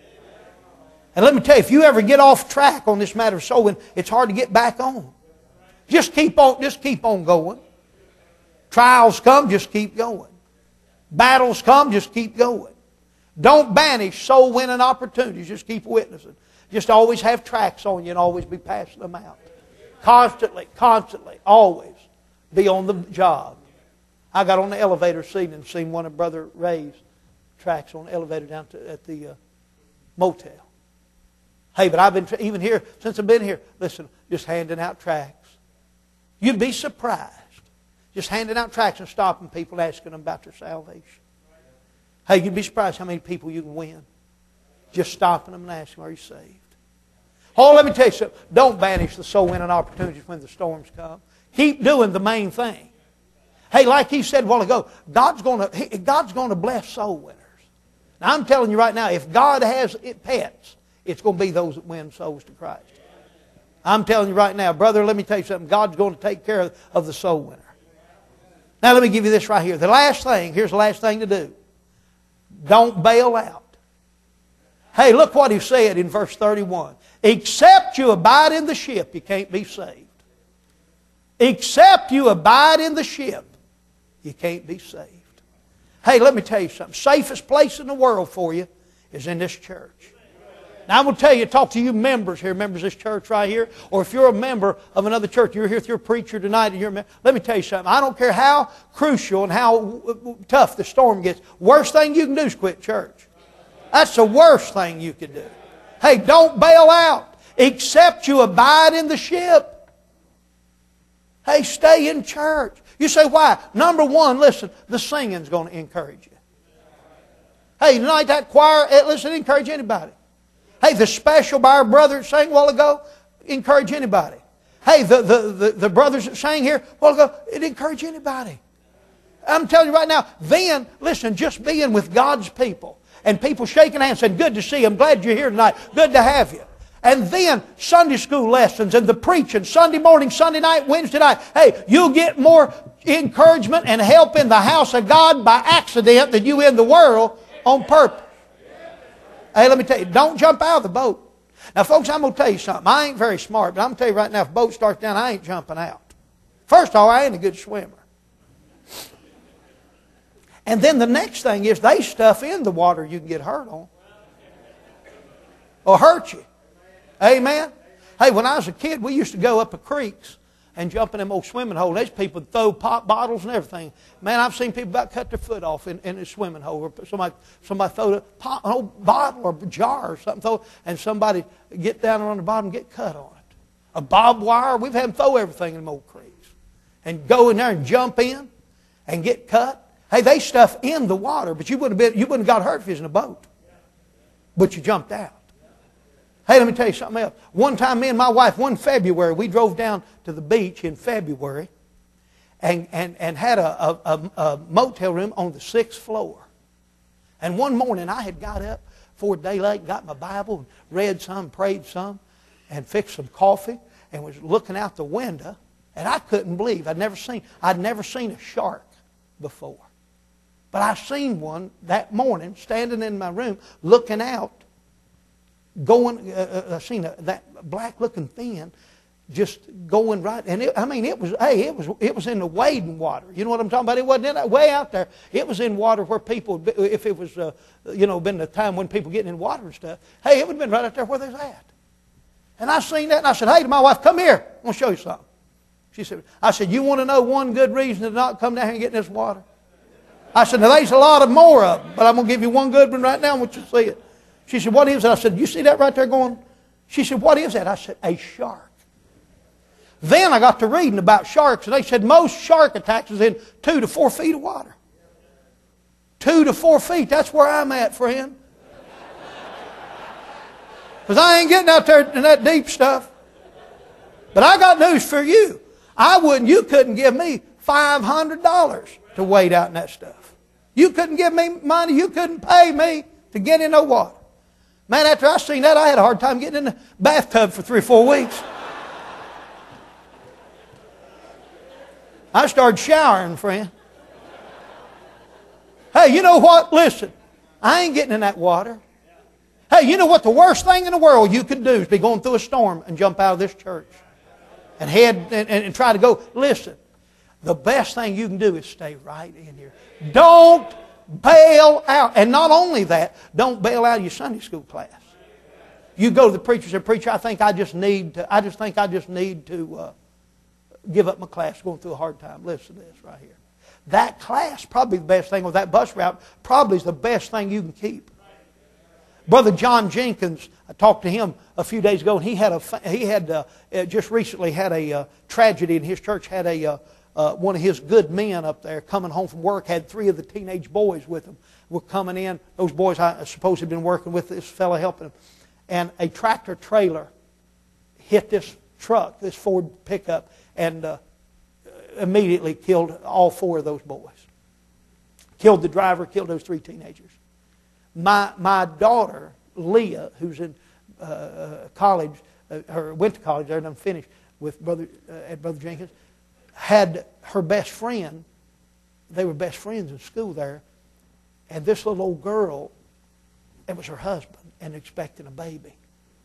And let me tell you, if you ever get off track on this matter of soul winning, it's hard to get back on. Just keep on going. Trials come, just keep going. Battles come, just keep going. Don't banish soul-winning opportunities. Just keep witnessing. Just always have tracks on you and always be passing them out. Constantly, always be on the job. I got on the elevator seat and seen one of Brother Ray's tracks on the elevator down at the motel. Hey, but I've been, even here, since I've been here, listen, just handing out tracts. You'd be surprised. Just handing out tracts and stopping people, asking them about their salvation. Hey, you'd be surprised how many people you can win. Just stopping them and asking, are you saved? Oh, let me tell you something. Don't banish the soul-winning opportunities when the storms come. Keep doing the main thing. Hey, like he said a while ago, God's going to bless soul winners. Now, I'm telling you right now, if God has pets, it's going to be those that win souls to Christ. I'm telling you right now, brother, let me tell you something. God's going to take care of the soul winner. Now, let me give you this right here. The last thing, here's the last thing to do. Don't bail out. Hey, look what he said in verse 31. Except you abide in the ship, you can't be saved. Except you abide in the ship, you can't be saved. Hey, let me tell you something. Safest place in the world for you is in this church. Now, I'm going to tell you, talk to you members here, members of this church right here, or if you're a member of another church, you're here with your preacher tonight, and you're a member, let me tell you something. I don't care how crucial and how tough the storm gets. Worst thing you can do is quit church. That's the worst thing you can do. Hey, don't bail out, except you abide in the ship. Hey, stay in church. You say, why? Number one, listen, the singing's going to encourage you. Hey, tonight that choir, listen, encourage anybody. Hey, the special by our brother that sang a while ago, encourage anybody. Hey, the brothers that sang here a while ago, it encourage anybody. I'm telling you right now, then, listen, just being with God's people and people shaking hands saying, good to see you, I'm glad you're here tonight, good to have you. And then Sunday school lessons and the preaching, Sunday morning, Sunday night, Wednesday night. Hey, you'll get more encouragement and help in the house of God by accident than you in the world on purpose. Hey, let me tell you, don't jump out of the boat. Now, folks, I'm going to tell you something. I ain't very smart, but I'm going to tell you right now, if the boat starts down, I ain't jumping out. First of all, I ain't a good swimmer. And then the next thing is they stuff in the water you can get hurt on. Or hurt you. Amen? Hey, when I was a kid, we used to go up the creeks and jump in them old swimming holes. There's people that throw pop bottles and everything. Man, I've seen people about cut their foot off in a swimming hole. Or somebody throw an old bottle or a jar or something, and somebody get down on the bottom and get cut on it. A barbed wire, we've had them throw everything in them old creeks. And go in there and jump in and get cut. Hey, they stuff in the water, but you wouldn't have got hurt if you was in a boat. But you jumped out. Hey, let me tell you something else. One time, me and my wife, one February, we drove down to the beach in February and had a motel room on the 6th floor. And one morning I had got up before daylight, got my Bible, and read some, prayed some, and fixed some coffee, and was looking out the window, and I couldn't believe. I'd never seen a shark before. But I seen one that morning standing in my room looking out, I seen that black-looking fin just going right, and it was in the wading water. You know what I'm talking about? It wasn't in that way out there. It was in water where people, if it was been the time when people getting in water and stuff, hey, it would have been right out there where they was at. And I seen that, and I said, hey, to my wife, come here, I want to show you something. I said, you want to know one good reason to not come down here and get in this water? I said, now there's a lot of more of them, but I'm going to give you one good one right now. I want you to see it. She said, what is it? I said, you see that right there going? She said, what is that? I said, a shark. Then I got to reading about sharks, and they said most shark attacks is in 2 to 4 feet of water. 2 to 4 feet, that's where I'm at, friend. Because I ain't getting out there in that deep stuff. But I got news for you. You couldn't give me $500 to wade out in that stuff. You couldn't give me money, you couldn't pay me to get in no water. Man, after I seen that, I had a hard time getting in the bathtub for 3 or 4 weeks. I started showering, friend. Hey, you know what? Listen, I ain't getting in that water. Hey, you know what? The worst thing in the world you could do is be going through a storm and jump out of this church and head and try to go. Listen, the best thing you can do is stay right in here. Don't bail out. And not only that, don't bail out of your Sunday school class. You go to the preacher and say, preacher, I think I just need to give up my class, going through a hard time. Listen to this right here. That class, probably the best thing, or that bus route, probably is the best thing you can keep. Brother John Jenkins, I talked to him a few days ago, and he had just recently had a tragedy in his church. Had one of his good men up there coming home from work, had 3 of the teenage boys with him. Were coming in. Those boys, I suppose, had been working with this fellow helping them. And a tractor trailer hit this truck, this Ford pickup, and immediately killed all 4 of those boys. Killed the driver, killed those 3 teenagers. My daughter, Leah, who's in college, went to college there and done finished with Brother Jenkins, had her best friend. They were best friends in school there. And this little old girl, it was her husband, and expecting a baby.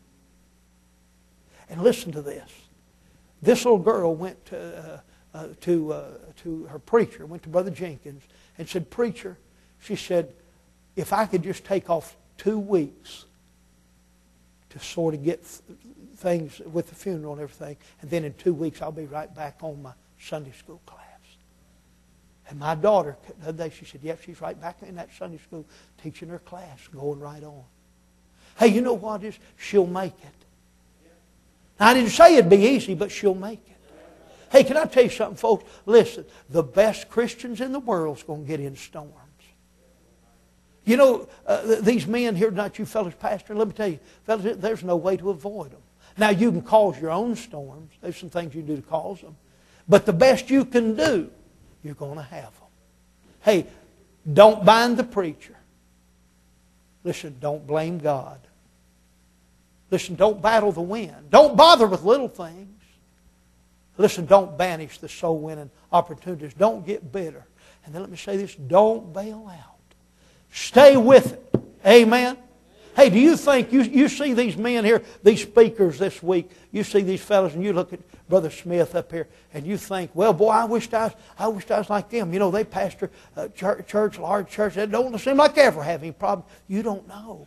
And listen to this. This little girl went to her preacher, went to Brother Jenkins, and said, preacher, she said, if I could just take off 2 weeks to sort of get things with the funeral and everything, and then in 2 weeks I'll be right back on my Sunday school class. And my daughter, the other day, she said, yep, she's right back in that Sunday school teaching her class, going right on. Hey, you know what it is? She'll make it. Now, I didn't say it'd be easy, but she'll make it. Hey, can I tell you something, folks? Listen, the best Christians in the world is going to get in storms. You know, these men here tonight, you fellas pastoring, let me tell you, fellas, there's no way to avoid them. Now, you can cause your own storms. There's some things you can do to cause them. But the best you can do, you're going to have them. Hey, don't bind the preacher. Listen, don't blame God. Listen, don't battle the wind. Don't bother with little things. Listen, don't banish the soul-winning opportunities. Don't get bitter. And then let me say this, don't bail out. Stay with it. Amen? Hey, do you think, you see these men here, these speakers this week, you see these fellas and you look at Brother Smith up here and you think, well, boy, I wished I was like them. You know, they pastor a church, large church. They don't seem like they ever have any problem. You don't know.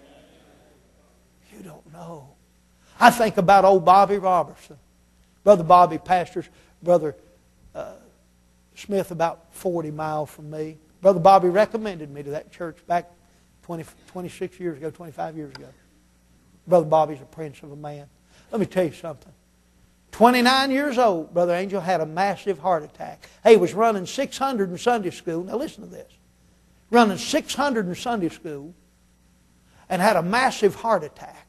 You don't know. I think about old Bobby Robertson. Brother Bobby pastors Brother Smith about 40 miles from me. Brother Bobby recommended me to that church back 26 years ago, 25 years ago. Brother Bobby's a prince of a man. Let me tell you something. 29 years old, Brother Angel had a massive heart attack. Hey, he was running 600 in Sunday school. Now listen to this. Running 600 in Sunday school and had a massive heart attack.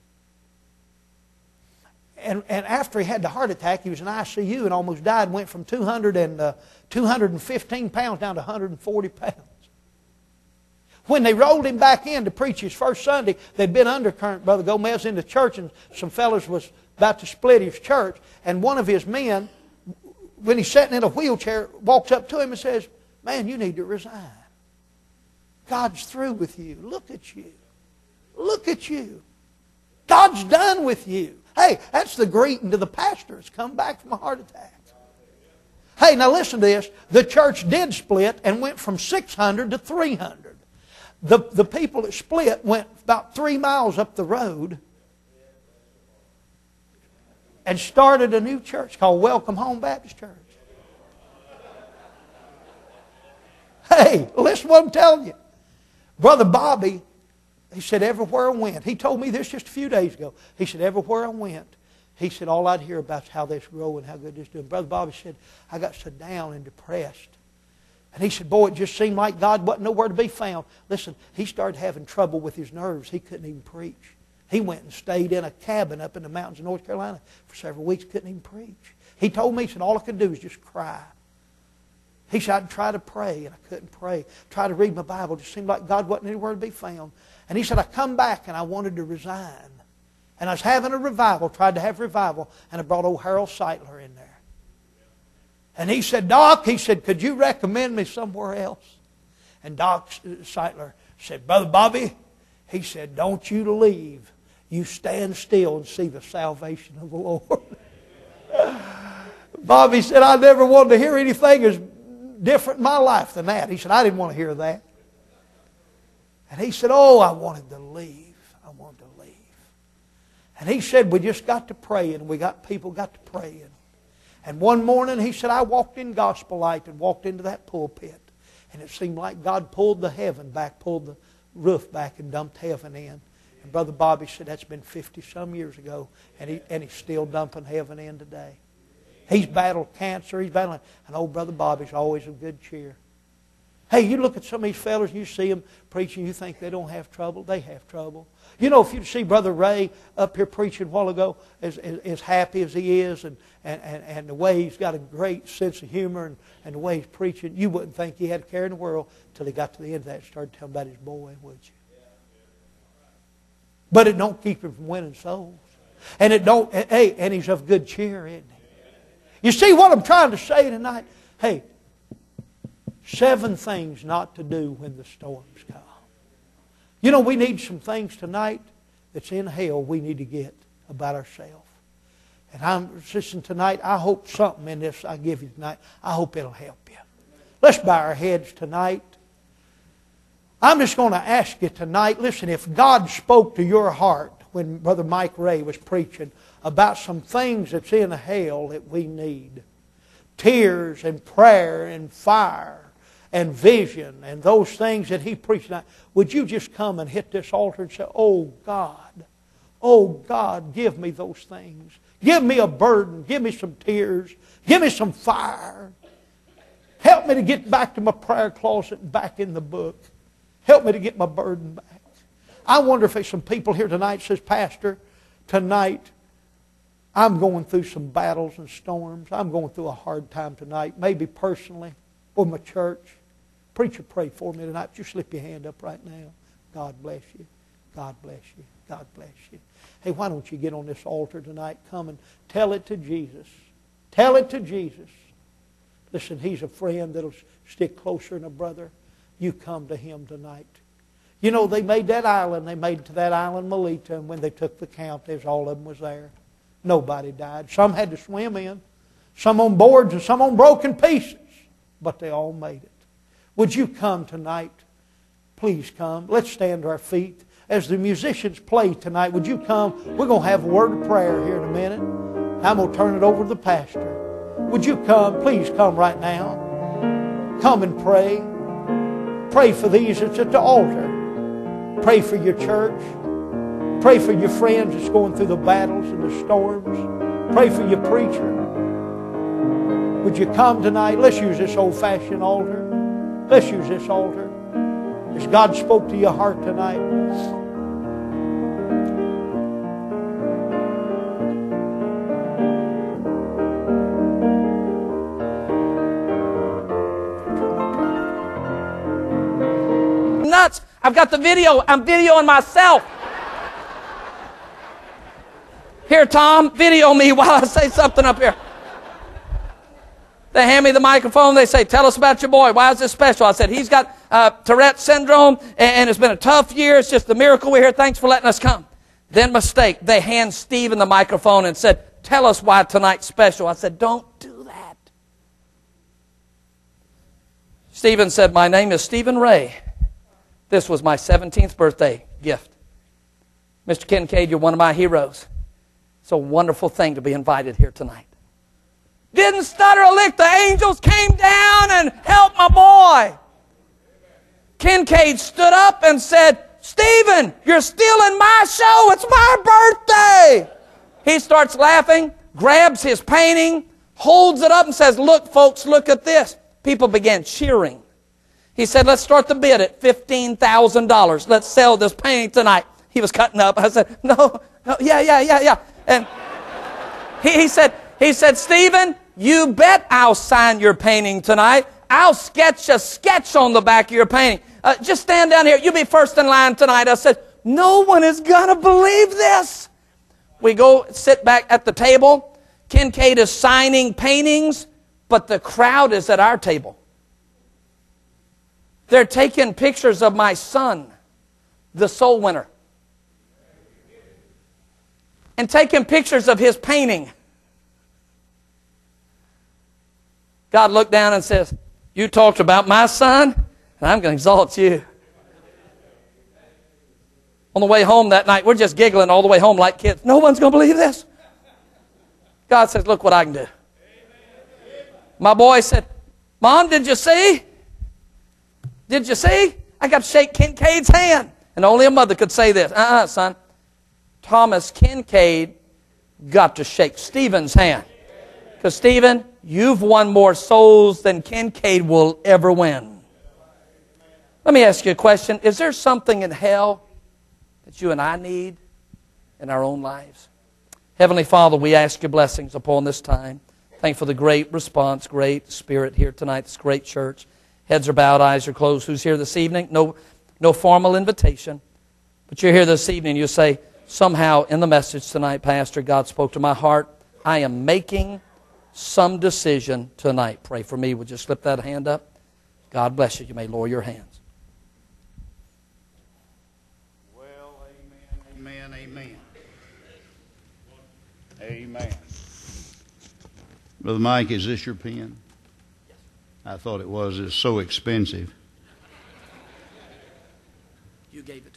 And after he had the heart attack, he was in ICU and almost died. Went from 215 pounds down to 140 pounds. When they rolled him back in to preach his first Sunday, there'd been undercurrent, Brother Gomez, in the church, and some fellas was about to split his church. And one of his men, when he's sitting in a wheelchair, walks up to him and says, "Man, you need to resign. God's through with you. Look at you. Look at you. God's done with you." Hey, that's the greeting to the pastor that's come back from a heart attack. Hey, now listen to this. The church did split and went from 600 to 300. The people that split went about 3 miles up the road and started a new church called Welcome Home Baptist Church. Hey, listen to what I'm telling you. Brother Bobby, he said, everywhere I went, he told me this just a few days ago. He said, everywhere I went, he said, all I'd hear about is how this grow and how good this doing. Brother Bobby said, I got so down and depressed. And he said, boy, it just seemed like God wasn't nowhere to be found. Listen, he started having trouble with his nerves. He couldn't even preach. He went and stayed in a cabin up in the mountains of North Carolina for several weeks, couldn't even preach. He told me, he said, all I could do was just cry. He said, I'd try to pray, and I couldn't pray. Try to read my Bible. It just seemed like God wasn't anywhere to be found. And he said, I come back, and I wanted to resign. And I was having a revival, tried to have revival, and I brought old Harold Seitler in there. And he said, Doc, he said, could you recommend me somewhere else? And Doc Seitler said, Brother Bobby, he said, don't you leave. You stand still and see the salvation of the Lord. Bobby said, I never wanted to hear anything as different in my life than that. He said, I didn't want to hear that. And he said, oh, I wanted to leave. I wanted to leave. And he said, we just got to praying, and people got to praying. And one morning, he said, I walked in Gospel Light and walked into that pulpit. And it seemed like God pulled the heaven back, pulled the roof back and dumped heaven in. And Brother Bobby said, that's been 50-some years ago. And he's still dumping heaven in today. He's battled cancer. He's battling. And old Brother Bobby's always of good cheer. Hey, you look at some of these fellas, you see them preaching, you think they don't have trouble. They have trouble. You know, if you see Brother Ray up here preaching a while ago, as happy as he is, and the way he's got a great sense of humor, and the way he's preaching, you wouldn't think he had a care in the world until he got to the end of that and started telling about his boy, would you? But it don't keep him from winning souls. And it don't, hey, and he's of good cheer, isn't he? You see what I'm trying to say tonight? Hey, 7 things not to do when the storms come. You know, we need some things tonight that's in hell we need to get about ourselves. And I'm listening tonight, I hope something in this I give you tonight, I hope it'll help you. Let's bow our heads tonight. I'm just going to ask you tonight, listen, if God spoke to your heart when Brother Mike Ray was preaching about some things that's in hell that we need, tears and prayer and fire and vision and those things that he preached tonight, would you just come and hit this altar and say, oh God, give me those things. Give me a burden. Give me some tears. Give me some fire. Help me to get back to my prayer closet and back in the book. Help me to get my burden back. I wonder if there's some people here tonight that says, Pastor, tonight I'm going through some battles and storms. I'm going through a hard time tonight, maybe personally or my church. Preacher, pray for me tonight. Would you slip your hand up right now? God bless you. God bless you. God bless you. Hey, why don't you get on this altar tonight? Come and tell it to Jesus. Tell it to Jesus. Listen, He's a friend that'll stick closer than a brother. You come to Him tonight. You know, they made that island. They made it to that island, Melita, and when they took the count, all of them was there. Nobody died. Some had to swim in. Some on boards and some on broken pieces. But they all made it. Would you come tonight? Please come. Let's stand to our feet. As the musicians play tonight, would you come? We're going to have a word of prayer here in a minute. I'm going to turn it over to the pastor. Would you come? Please come right now. Come and pray. Pray for these that's at the altar. Pray for your church. Pray for your friends that's going through the battles and the storms. Pray for your preacher. Would you come tonight? Let's use this old-fashioned altar. Let's use this altar. As God spoke to your heart tonight. Nuts. I've got the video. I'm videoing myself. Here, Tom, video me while I say something up here. They hand me the microphone. They say, tell us about your boy. Why is this special? I said, he's got Tourette syndrome, and it's been a tough year. It's just a miracle we're here. Thanks for letting us come. Then mistake. They hand Stephen the microphone and said, tell us why tonight's special. I said, don't do that. Stephen said, my name is Stephen Ray. This was my 17th birthday gift. Mr. Kincaid, you're one of my heroes. It's a wonderful thing to be invited here tonight. Didn't stutter a lick. The angels came down and helped my boy. Kincaid stood up and said, Stephen, you're stealing my show. It's my birthday. He starts laughing, grabs his painting, holds it up and says, look, folks, look at this. People began cheering. He said, let's start the bid at $15,000. Let's sell this painting tonight. He was cutting up. I said, no, yeah. And he said, Stephen, you bet I'll sign your painting tonight. I'll sketch a sketch on the back of your painting. Just stand down here. You'll be first in line tonight. I said, no one is going to believe this. We go sit back at the table. Kincaid is signing paintings, but the crowd is at our table. They're taking pictures of my son, the soul winner, and taking pictures of his painting. God looked down and says, you talked about my son, and I'm going to exalt you. On the way home that night, we're just giggling all the way home like kids. No one's going to believe this. God says, look what I can do. My boy said, Mom, did you see? Did you see? I got to shake Kincaid's hand. And only a mother could say this. Son. Thomas Kincaid got to shake Stephen's hand. Because, Stephen, you've won more souls than Kincaid will ever win. Let me ask you a question. Is there something in hell that you and I need in our own lives? Heavenly Father, we ask your blessings upon this time. Thank you for the great response, great spirit here tonight, this great church. Heads are bowed, eyes are closed. Who's here this evening? No formal invitation. But you're here this evening, you say, somehow in the message tonight, Pastor, God spoke to my heart. I am making some decision tonight. Pray for me. Would you slip that hand up? God bless you. You may lower your hands. Well, amen. Amen. Brother Mike, is this your pen? Yes. I thought it was. It's so expensive. You gave it to me.